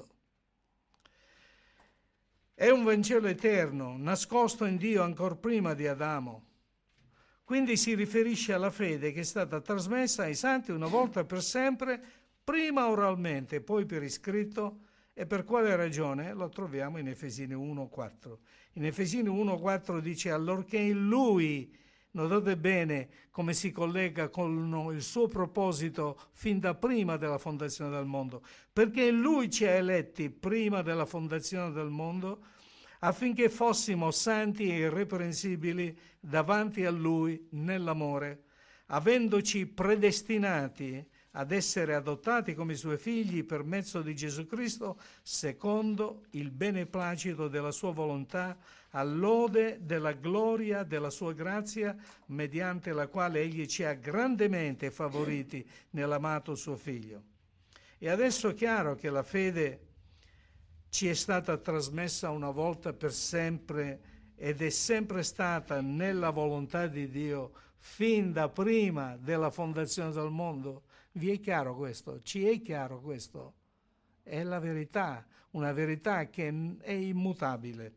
È un Vangelo eterno, nascosto in Dio ancor prima di Adamo. Quindi si riferisce alla fede che è stata trasmessa ai santi una volta per sempre, prima oralmente, poi per iscritto. E per quale ragione? Lo troviamo in Efesini uno quattro. In Efesini uno quattro dice: allorché in Lui Notate bene come si collega con il suo proposito fin da prima della fondazione del mondo, perché Lui ci ha eletti prima della fondazione del mondo affinché fossimo santi e irreprensibili davanti a Lui nell'amore, avendoci predestinati ad essere adottati come Suoi figli per mezzo di Gesù Cristo, secondo il beneplacito della Sua volontà, all'ode della gloria della Sua grazia, mediante la quale Egli ci ha grandemente favoriti nell'amato Suo Figlio. E adesso è chiaro che la fede ci è stata trasmessa una volta per sempre ed è sempre stata nella volontà di Dio fin da prima della fondazione del mondo. Vi è chiaro questo? Ci è chiaro questo? È la verità, una verità che è immutabile.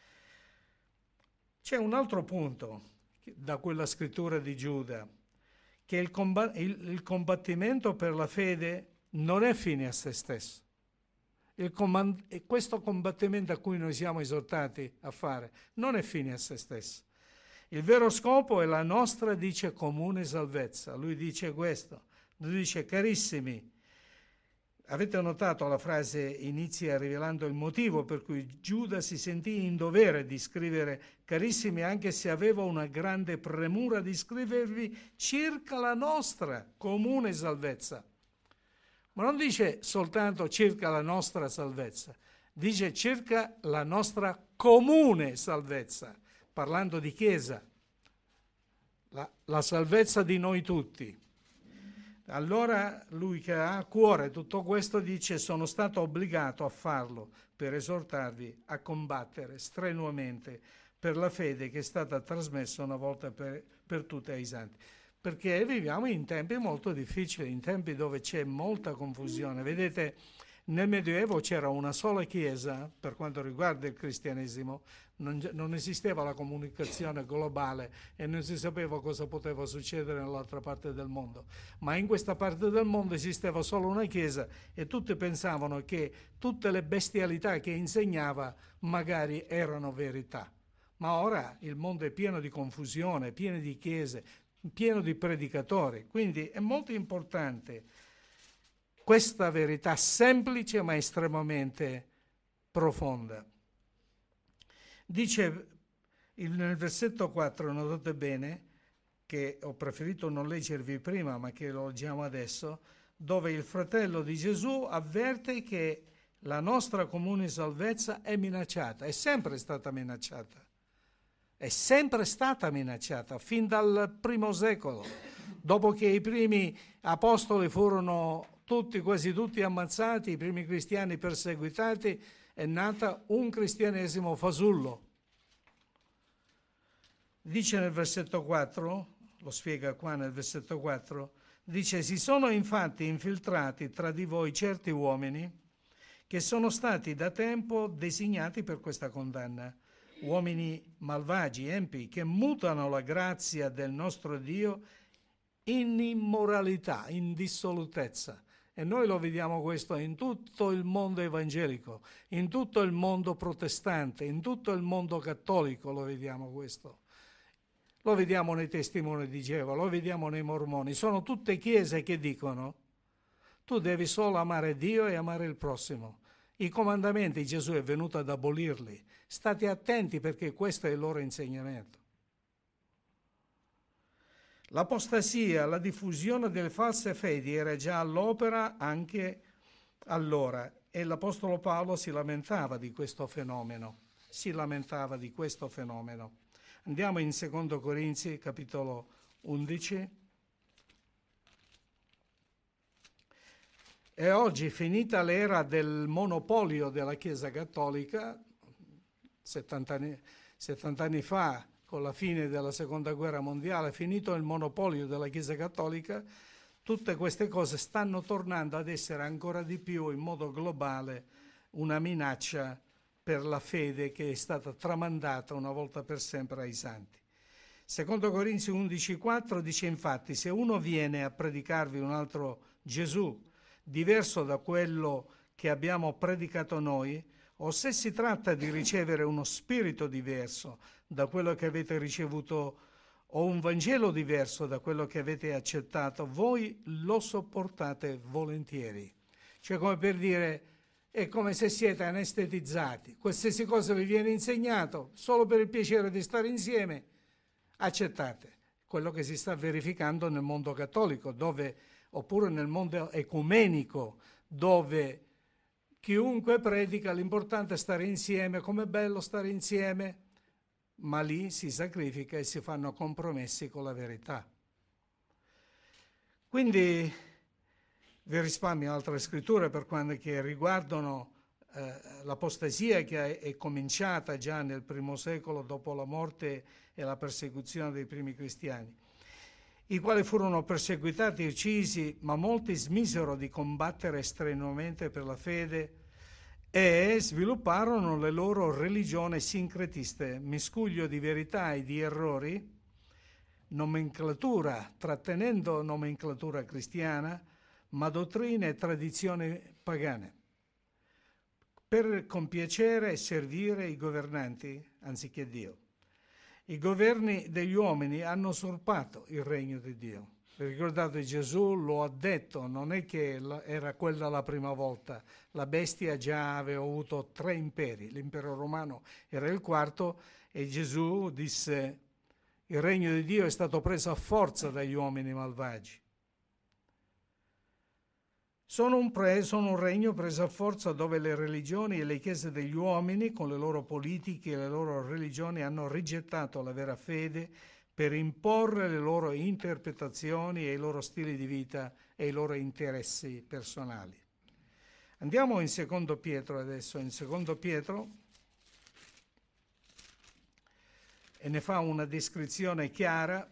C'è un altro punto da quella scrittura di Giuda, che il, comb- il, il combattimento per la fede non è fine a se stesso. Il comand- questo combattimento a cui noi siamo esortati a fare non è fine a se stesso. Il vero scopo è la nostra, dice, comune salvezza. Lui dice questo, lui dice: carissimi, avete notato la frase inizia rivelando il motivo per cui Giuda si sentì in dovere di scrivere carissimi, anche se aveva una grande premura di scrivervi circa la nostra comune salvezza. Ma non dice soltanto circa la nostra salvezza, dice circa la nostra comune salvezza, parlando di Chiesa, la, la salvezza di noi tutti. Allora lui, che ha a cuore tutto questo, dice: sono stato obbligato a farlo per esortarvi a combattere strenuamente per la fede che è stata trasmessa una volta per, per tutti ai santi. Perché viviamo in tempi molto difficili, in tempi dove c'è molta confusione. Vedete, nel Medioevo c'era una sola chiesa per quanto riguarda il cristianesimo, non, non esisteva la comunicazione globale e non si sapeva cosa poteva succedere nell'altra parte del mondo. Ma in questa parte del mondo esisteva solo una chiesa e tutti pensavano che tutte le bestialità che insegnava magari erano verità. Ma ora il mondo è pieno di confusione, pieno di chiese, pieno di predicatori, quindi è molto importante questa verità semplice ma estremamente profonda. Dice nel versetto quattro, notate bene, che ho preferito non leggervi prima ma che lo leggiamo adesso, dove il fratello di Gesù avverte che la nostra comune salvezza è minacciata, è sempre stata minacciata. È sempre stata minacciata, fin dal primo secolo, dopo che i primi apostoli furono tutti, quasi tutti ammazzati, i primi cristiani perseguitati, è nata un cristianesimo fasullo. Dice nel versetto quattro, lo spiega qua nel versetto quattro, dice: si sono infatti infiltrati tra di voi certi uomini che sono stati da tempo designati per questa condanna, uomini malvagi, empi, che mutano la grazia del nostro Dio in immoralità, in dissolutezza. E noi lo vediamo questo in tutto il mondo evangelico, in tutto il mondo protestante, in tutto il mondo cattolico lo vediamo questo. Lo vediamo nei testimoni di Geova, lo vediamo nei mormoni. Sono tutte chiese che dicono: tu devi solo amare Dio e amare il prossimo. I comandamenti Gesù è venuto ad abolirli. State attenti, perché questo è il loro insegnamento. L'apostasia, la diffusione delle false fedi era già all'opera anche allora e l'Apostolo Paolo si lamentava di questo fenomeno. Si lamentava di questo fenomeno. Andiamo in secondo Corinzi, capitolo undici. E oggi, finita l'era del monopolio della Chiesa Cattolica, settanta anni, settanta anni fa, con la fine della Seconda Guerra Mondiale, finito il monopolio della Chiesa Cattolica, tutte queste cose stanno tornando ad essere ancora di più, in modo globale, una minaccia per la fede che è stata tramandata una volta per sempre ai santi. Secondo Corinzi undici quattro dice infatti: se uno viene a predicarvi un altro Gesù, diverso da quello che abbiamo predicato noi, o se si tratta di ricevere uno spirito diverso da quello che avete ricevuto o un Vangelo diverso da quello che avete accettato, voi lo sopportate volentieri. Cioè, come per dire, è come se siete anestetizzati. Qualsiasi cosa vi viene insegnato, solo per il piacere di stare insieme, accettate. Quello che si sta verificando nel mondo cattolico, dove, oppure nel mondo ecumenico, dove chiunque predica, l'importante è stare insieme, com'è bello stare insieme, ma lì si sacrifica e si fanno compromessi con la verità. Quindi vi risparmio altre scritture per quanto che riguardano eh, l'apostasia che è cominciata già nel primo secolo dopo la morte e la persecuzione dei primi cristiani, i quali furono perseguitati e uccisi, ma molti smisero di combattere strenuamente per la fede e svilupparono le loro religioni sincretiste, miscuglio di verità e di errori, nomenclatura, trattenendo nomenclatura cristiana, ma dottrine e tradizioni pagane, per compiacere e servire i governanti anziché Dio. I governi degli uomini hanno usurpato il regno di Dio. Vi ricordate, Gesù lo ha detto, non è che era quella la prima volta. La bestia già aveva avuto tre imperi, l'impero romano era il quarto, e Gesù disse: il regno di Dio è stato preso a forza dagli uomini malvagi. Sono un, pre, sono un regno preso a forza dove le religioni e le chiese degli uomini, con le loro politiche e le loro religioni, hanno rigettato la vera fede per imporre le loro interpretazioni e i loro stili di vita e i loro interessi personali. Andiamo in secondo Pietro adesso, in secondo Pietro, e ne fa una descrizione chiara,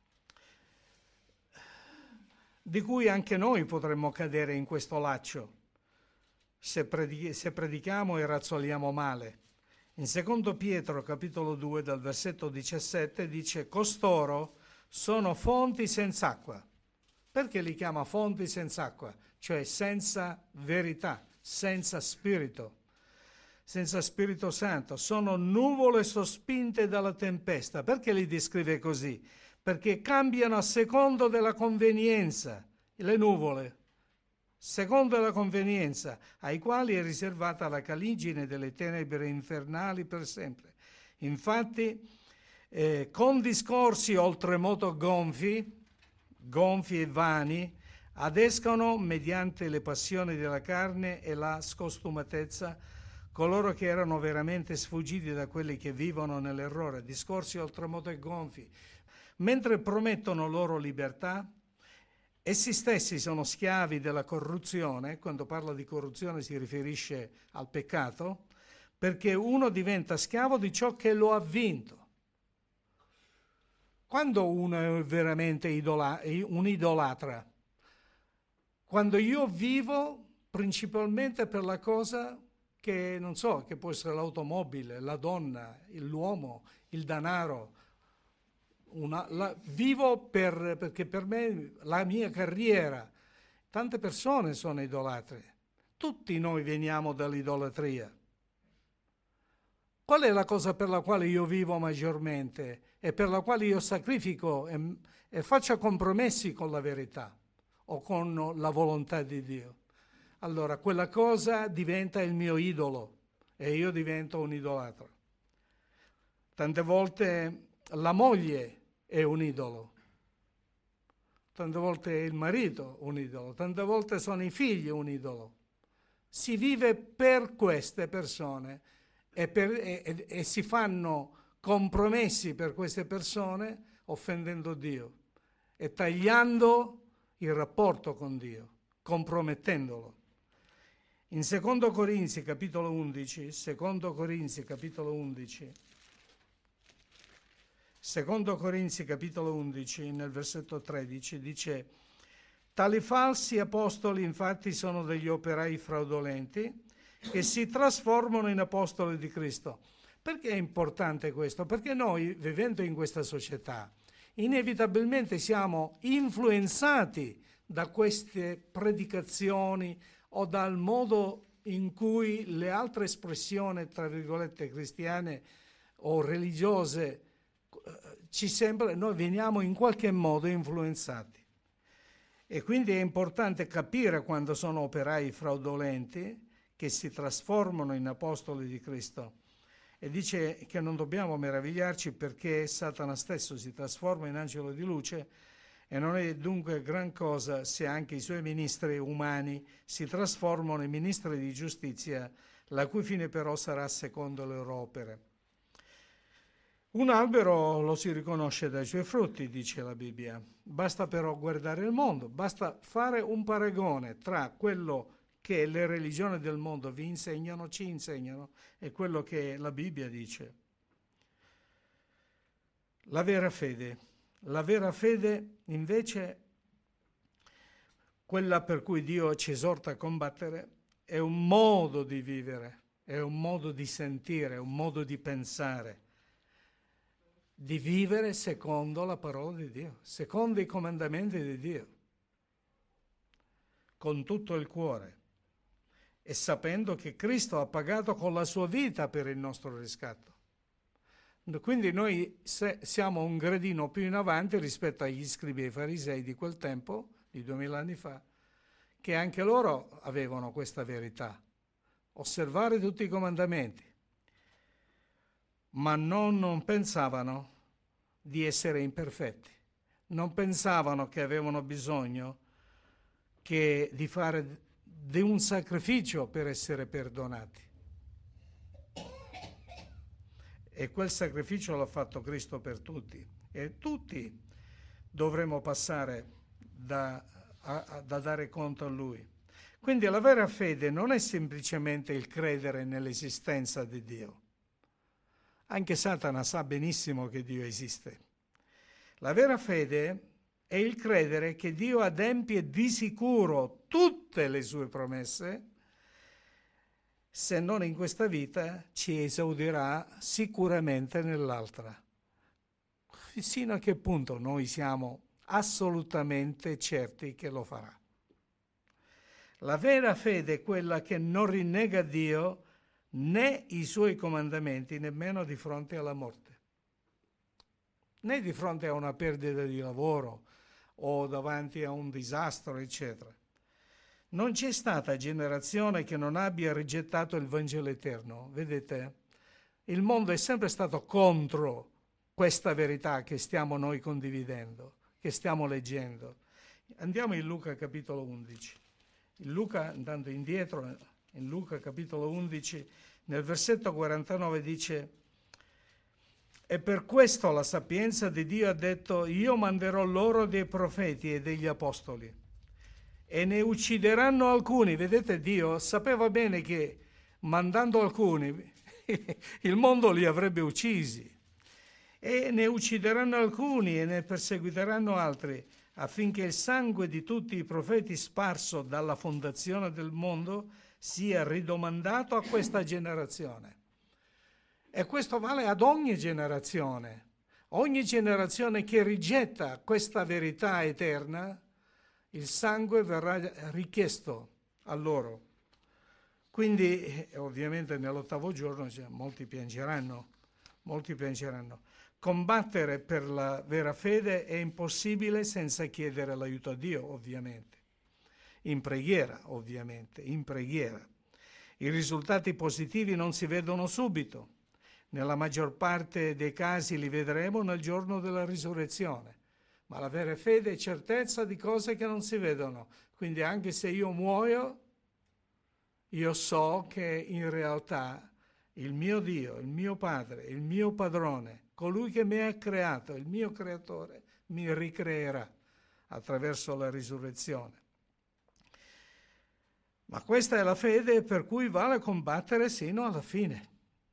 di cui anche noi potremmo cadere in questo laccio se, predichi, se predichiamo e razzoliamo male. In secondo Pietro, capitolo due, dal versetto diciassette, dice: costoro sono fonti senza acqua. Perché li chiama fonti senza acqua? Cioè senza verità, senza spirito, senza Spirito Santo. Sono nuvole sospinte dalla tempesta. Perché li descrive così? Perché cambiano a secondo della convenienza, le nuvole, secondo la convenienza, ai quali è riservata la caligine delle tenebre infernali per sempre. Infatti, eh, con discorsi oltremodo gonfi, gonfi e vani, adescano mediante le passioni della carne e la scostumatezza coloro che erano veramente sfuggiti da quelli che vivono nell'errore. Discorsi oltremodo e gonfi, mentre promettono loro libertà, essi stessi sono schiavi della corruzione. Quando parla di corruzione si riferisce al peccato, perché uno diventa schiavo di ciò che lo ha vinto. Quando uno è veramente idola- un idolatra? Quando io vivo principalmente per la cosa che, non so, che può essere l'automobile, la donna, l'uomo, il denaro. Una, la, vivo per, perché per me la mia carriera, tante persone sono idolatre, tutti noi veniamo dall'idolatria. Qual è la cosa per la quale io vivo maggiormente e per la quale io sacrifico e, e faccio compromessi con la verità o con la volontà di Dio? Allora quella cosa diventa il mio idolo e io divento un idolatra. Tante volte la moglie è un idolo, tante volte è il marito un idolo, tante volte sono i figli un idolo. Si vive per queste persone e, per, e, e si fanno compromessi per queste persone offendendo Dio e tagliando il rapporto con Dio, compromettendolo. In secondo Corinzi capitolo undici, secondo Corinzi capitolo undici, Secondo Corinzi capitolo undici, nel versetto tredici, dice: tali falsi apostoli infatti sono degli operai fraudolenti che si trasformano in apostoli di Cristo. Perché è importante questo? Perché noi, vivendo in questa società, inevitabilmente siamo influenzati da queste predicazioni o dal modo in cui le altre espressioni, tra virgolette, cristiane o religiose ci sembra, noi veniamo in qualche modo influenzati. E quindi è importante capire quando sono operai fraudolenti che si trasformano in apostoli di Cristo. E dice che non dobbiamo meravigliarci perché Satana stesso si trasforma in angelo di luce e non è dunque gran cosa se anche i suoi ministri umani si trasformano in ministri di giustizia, la cui fine però sarà secondo le loro opere. Un albero lo si riconosce dai suoi frutti, dice la Bibbia. Basta però guardare il mondo, basta fare un paragone tra quello che le religioni del mondo vi insegnano, ci insegnano, e quello che la Bibbia dice. La vera fede. La vera fede, invece, quella per cui Dio ci esorta a combattere, è un modo di vivere, è un modo di sentire, è un modo di pensare, di vivere secondo la parola di Dio, secondo i comandamenti di Dio, con tutto il cuore e sapendo che Cristo ha pagato con la sua vita per il nostro riscatto. Quindi noi siamo un gradino più in avanti rispetto agli scribi e ai farisei di quel tempo, di duemila anni fa, che anche loro avevano questa verità, osservare tutti i comandamenti, ma non, non pensavano di essere imperfetti, non pensavano che avevano bisogno che di fare di un sacrificio per essere perdonati. E quel sacrificio l'ha fatto Cristo per tutti e tutti dovremo passare da, a, da dare conto a Lui. Quindi la vera fede non è semplicemente il credere nell'esistenza di Dio. Anche Satana sa benissimo che Dio esiste. La vera fede è il credere che Dio adempie di sicuro tutte le sue promesse, se non in questa vita ci esaudirà sicuramente nell'altra. Sino a che punto noi siamo assolutamente certi che lo farà. La vera fede è quella che non rinnega Dio né i suoi comandamenti, nemmeno di fronte alla morte, né di fronte a una perdita di lavoro o davanti a un disastro, eccetera. Non c'è stata generazione che non abbia rigettato il Vangelo eterno. Vedete, il mondo è sempre stato contro questa verità che stiamo noi condividendo, che stiamo leggendo. Andiamo in Luca capitolo undici. In Luca, andando indietro, in Luca capitolo undici, nel versetto quarantanove dice: «E per questo la sapienza di Dio ha detto: io manderò loro dei profeti e degli apostoli, e ne uccideranno alcuni». Vedete, Dio sapeva bene che mandando alcuni il mondo li avrebbe uccisi. «E ne uccideranno alcuni e ne perseguiteranno altri, affinché il sangue di tutti i profeti sparso dalla fondazione del mondo sia ridomandato a questa generazione». E questo vale ad ogni generazione. Ogni generazione che rigetta questa verità eterna, il sangue verrà richiesto a loro. Quindi, ovviamente, nell'ottavo giorno cioè, molti piangeranno, molti piangeranno. Combattere per la vera fede è impossibile senza chiedere l'aiuto a Dio, ovviamente. In preghiera, ovviamente, in preghiera. I risultati positivi non si vedono subito. Nella maggior parte dei casi li vedremo nel giorno della risurrezione. Ma la vera fede è certezza di cose che non si vedono. Quindi anche se io muoio, io so che in realtà il mio Dio, il mio Padre, il mio Padrone, colui che mi ha creato, il mio Creatore, mi ricreerà attraverso la risurrezione. Ma questa è la fede per cui vale combattere sino alla fine.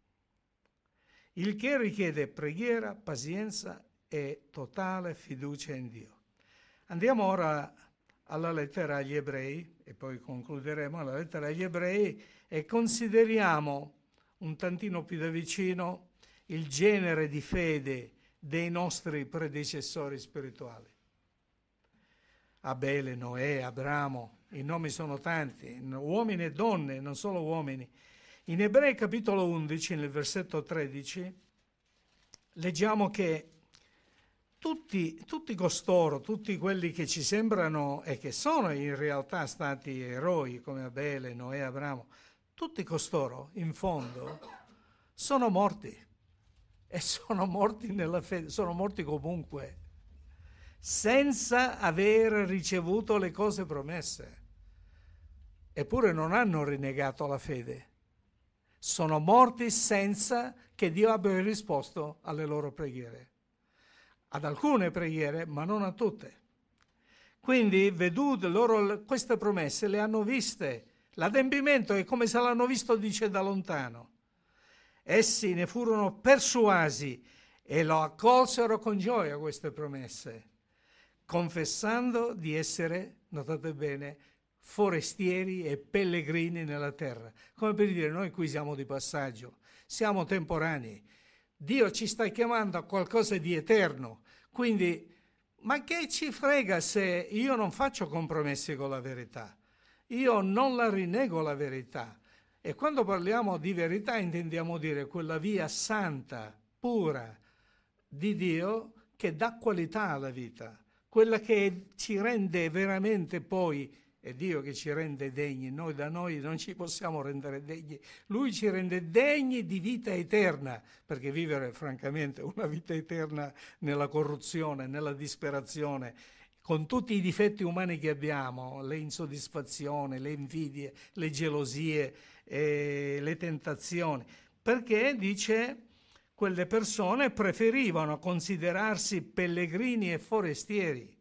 Il che richiede preghiera, pazienza e totale fiducia in Dio. Andiamo ora alla lettera agli Ebrei, e poi concluderemo la lettera agli Ebrei, e consideriamo un tantino più da vicino il genere di fede dei nostri predecessori spirituali. Abele, Noè, Abramo, i nomi sono tanti, uomini e donne, non solo uomini. In Ebrei capitolo undici, nel versetto tredici, leggiamo che tutti, tutti costoro, tutti quelli che ci sembrano e che sono in realtà stati eroi come Abele, Noè, Abramo, tutti costoro in fondo sono morti e sono morti nella fede, sono morti comunque, senza aver ricevuto le cose promesse. Eppure non hanno rinnegato la fede. Sono morti senza che Dio abbia risposto alle loro preghiere. Ad alcune preghiere, ma non a tutte. Quindi, vedute loro queste promesse, le hanno viste. L'adempimento è come se l'hanno visto, dice, da lontano. Essi ne furono persuasi e lo accolsero con gioia queste promesse, confessando di essere, notate bene, forestieri e pellegrini nella terra. Come per dire, noi qui siamo di passaggio, siamo temporanei. Dio ci sta chiamando a qualcosa di eterno, quindi ma che ci frega se io non faccio compromessi con la verità? Io non la rinnego la verità. E quando parliamo di verità intendiamo dire quella via santa, pura di Dio che dà qualità alla vita, quella che ci rende veramente poi, è Dio che ci rende degni, noi da noi non ci possiamo rendere degni, Lui ci rende degni di vita eterna, perché vivere francamente una vita eterna nella corruzione, nella disperazione, con tutti i difetti umani che abbiamo, le insoddisfazioni, le invidie, le gelosie, eh, le tentazioni, perché dice quelle persone preferivano considerarsi pellegrini e forestieri,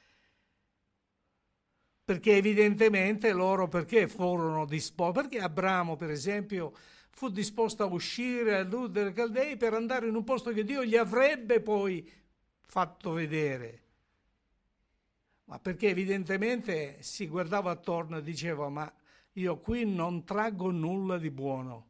perché evidentemente loro perché furono disposti, perché Abramo per esempio fu disposto a uscire all'Ur dei Caldei per andare in un posto che Dio gli avrebbe poi fatto vedere, ma perché evidentemente si guardava attorno e diceva ma io qui non traggo nulla di buono.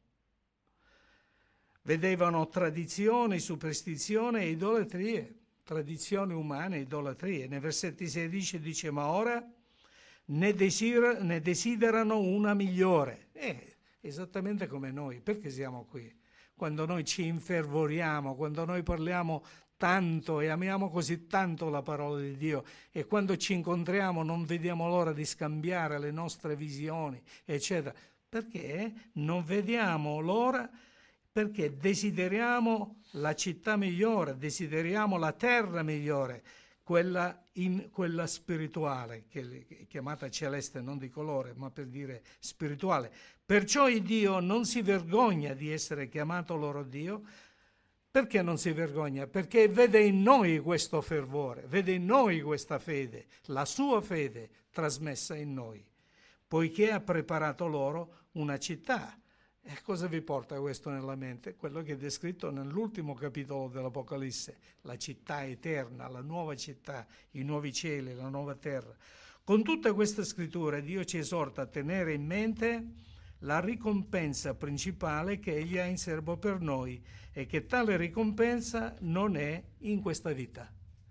Vedevano tradizioni, superstizioni e idolatrie, tradizioni umane e idolatrie. Nei versetti sedici dice ma ora ne, desir- ne desiderano una migliore. Eh, esattamente come noi. Perché siamo qui? Quando noi ci infervoriamo, quando noi parliamo tanto e amiamo così tanto la parola di Dio e quando ci incontriamo non vediamo l'ora di scambiare le nostre visioni, eccetera. Perché non vediamo l'ora? Perché desideriamo la città migliore, desideriamo la terra migliore, quella, in, quella spirituale, che è chiamata celeste non di colore, ma per dire spirituale. Perciò il Dio non si vergogna di essere chiamato loro Dio. Perché non si vergogna? Perché vede in noi questo fervore, vede in noi questa fede, la sua fede trasmessa in noi, poiché ha preparato loro una città. E cosa vi porta questo nella mente? Quello che è descritto nell'ultimo capitolo dell'Apocalisse, la città eterna, la nuova città, i nuovi cieli, la nuova terra. Con tutte queste scritture Dio ci esorta a tenere in mente la ricompensa principale che Egli ha in serbo per noi e che tale ricompensa non è in questa vita.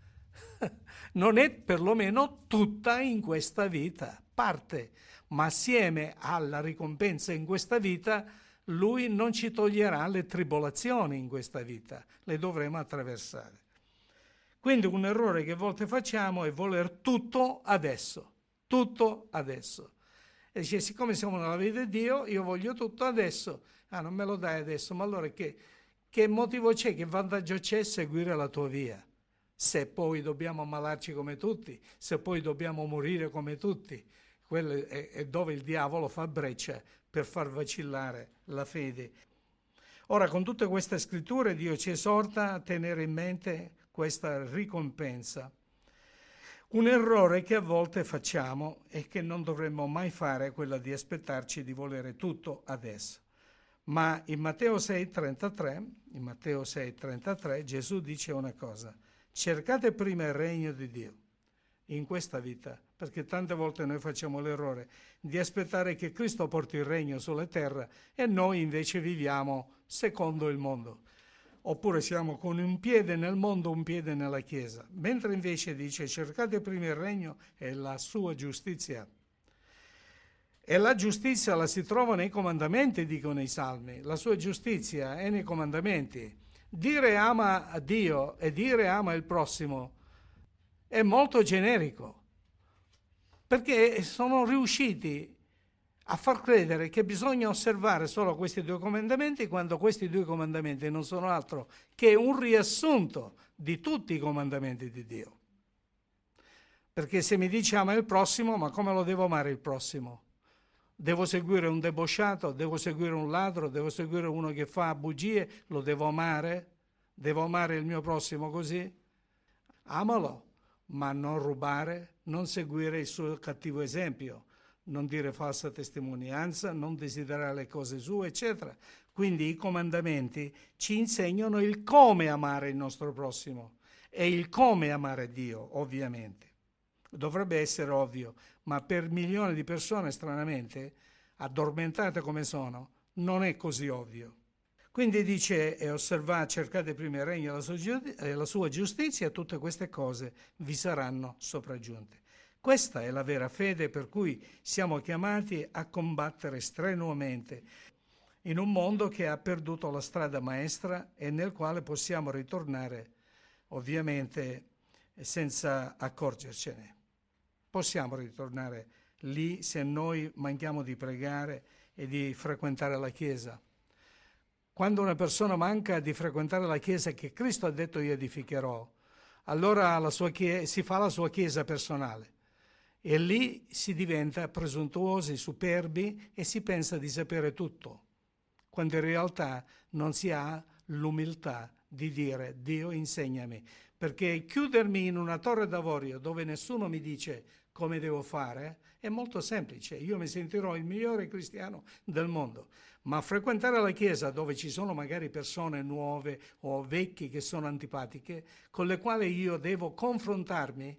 Non è perlomeno tutta in questa vita, parte, ma assieme alla ricompensa in questa vita Lui non ci toglierà le tribolazioni in questa vita, le dovremo attraversare. Quindi un errore che a volte facciamo è voler tutto adesso, tutto adesso. E dice, siccome siamo nella vita di Dio, io voglio tutto adesso. Ah, non me lo dai adesso, ma allora che, che motivo c'è, che vantaggio c'è seguire la tua via? Se poi dobbiamo ammalarci come tutti, se poi dobbiamo morire come tutti, quello è, è dove il diavolo fa breccia per far vacillare la fede. Ora, con tutte queste scritture, Dio ci esorta a tenere in mente questa ricompensa. Un errore che a volte facciamo e che non dovremmo mai fare è quello di aspettarci di volere tutto adesso. Ma in Matteo sei trentatré, in Matteo sei trentatré Gesù dice una cosa: cercate prima il regno di Dio in questa vita, perché tante volte noi facciamo l'errore di aspettare che Cristo porti il regno sulla terra e noi invece viviamo secondo il mondo. Oppure siamo con un piede nel mondo, un piede nella Chiesa. Mentre invece dice cercate prima il regno e la sua giustizia. E la giustizia la si trova nei comandamenti, dicono i salmi. La sua giustizia è nei comandamenti. Dire ama a Dio e dire ama il prossimo è molto generico, perché sono riusciti a far credere che bisogna osservare solo questi due comandamenti, quando questi due comandamenti non sono altro che un riassunto di tutti i comandamenti di Dio. Perché se mi dice ama il prossimo, ma come lo devo amare il prossimo? Devo seguire un debosciato, devo seguire un ladro, devo seguire uno che fa bugie, lo devo amare? Devo amare il mio prossimo così? Amalo, ma non rubare, non seguire il suo cattivo esempio, non dire falsa testimonianza, non desiderare le cose sue, eccetera. Quindi i comandamenti ci insegnano il come amare il nostro prossimo e il come amare Dio, ovviamente. Dovrebbe essere ovvio, ma per milioni di persone, stranamente, addormentate come sono, non è così ovvio. Quindi dice, e osservate, cercate prima il regno e la sua giustizia, e tutte queste cose vi saranno sopraggiunte. Questa è la vera fede per cui siamo chiamati a combattere strenuamente in un mondo che ha perduto la strada maestra e nel quale possiamo ritornare, ovviamente, senza accorgercene. Possiamo ritornare lì se noi manchiamo di pregare e di frequentare la Chiesa. Quando una persona manca di frequentare la Chiesa che Cristo ha detto io edificherò, allora la sua chiesa, si fa la sua Chiesa personale e lì si diventa presuntuosi, superbi e si pensa di sapere tutto, quando in realtà non si ha l'umiltà di dire Dio insegnami, perché chiudermi in una torre d'avorio dove nessuno mi dice come devo fare è molto semplice. Io mi sentirò il migliore cristiano del mondo, ma frequentare la Chiesa dove ci sono magari persone nuove o vecchie che sono antipatiche, con le quali io devo confrontarmi,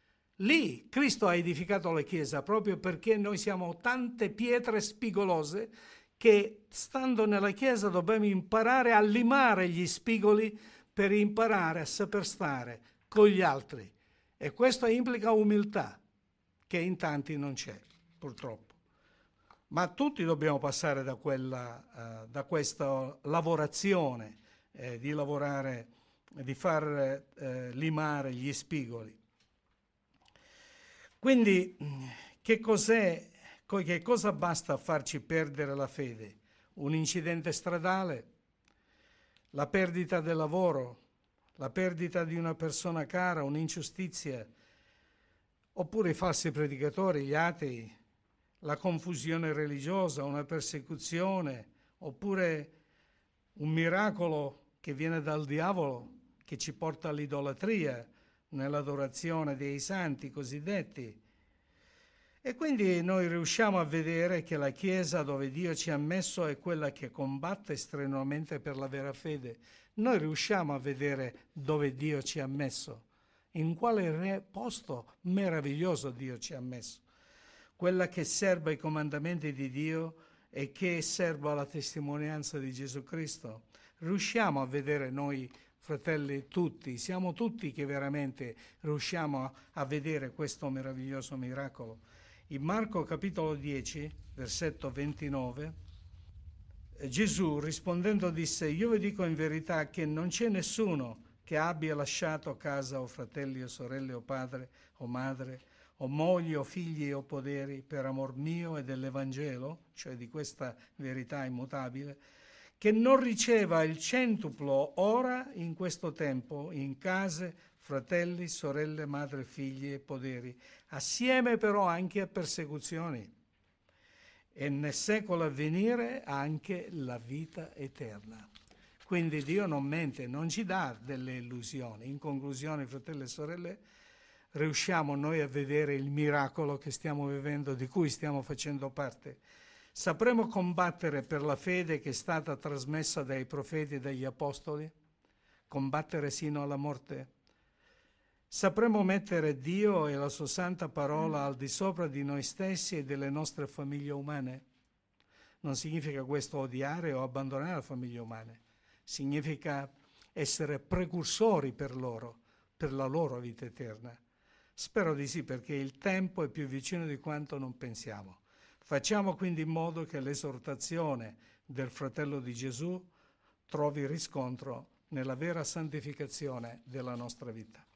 lì Cristo ha edificato la Chiesa proprio perché noi siamo tante pietre spigolose che stando nella Chiesa dobbiamo imparare a limare gli spigoli per imparare a saper stare con gli altri. E questo implica umiltà, che in tanti non c'è, purtroppo. Ma tutti dobbiamo passare da, quella, uh, da questa lavorazione, eh, di lavorare, di far eh, limare gli spigoli. Quindi, che cos'è, che cosa basta a farci perdere la fede? Un incidente stradale? La perdita del lavoro? La perdita di una persona cara? Un'ingiustizia? Oppure i falsi predicatori, gli atei, la confusione religiosa, una persecuzione, oppure un miracolo che viene dal diavolo che ci porta all'idolatria nell'adorazione dei santi cosiddetti. E quindi noi riusciamo a vedere che la Chiesa dove Dio ci ha messo è quella che combatte strenuamente per la vera fede. Noi riusciamo a vedere dove Dio ci ha messo. In quale posto meraviglioso Dio ci ha messo. Quella che serba i comandamenti di Dio e che serba la testimonianza di Gesù Cristo. Riusciamo a vedere noi, fratelli, tutti, siamo tutti che veramente riusciamo a vedere questo meraviglioso miracolo. In Marco capitolo dieci, versetto ventinove, Gesù rispondendo disse: io vi dico in verità che non c'è nessuno che abbia lasciato casa o fratelli o sorelle o padre o madre o moglie o figli o poderi per amor mio e dell'Evangelo, cioè di questa verità immutabile, che non riceva il centuplo ora in questo tempo in case, fratelli, sorelle, madre, figli e poderi, assieme però anche a persecuzioni e nel secolo a venire anche la vita eterna. Quindi Dio non mente, non ci dà delle illusioni. In conclusione, fratelli e sorelle, riusciamo noi a vedere il miracolo che stiamo vivendo, di cui stiamo facendo parte. Sapremo combattere per la fede che è stata trasmessa dai profeti e dagli apostoli? Combattere sino alla morte? Sapremo mettere Dio e la sua santa parola al di sopra di noi stessi e delle nostre famiglie umane? Non significa questo odiare o abbandonare le famiglie umane. Significa essere precursori per loro, per la loro vita eterna. Spero di sì, perché il tempo è più vicino di quanto non pensiamo. Facciamo quindi in modo che l'esortazione del fratello di Gesù trovi riscontro nella vera santificazione della nostra vita.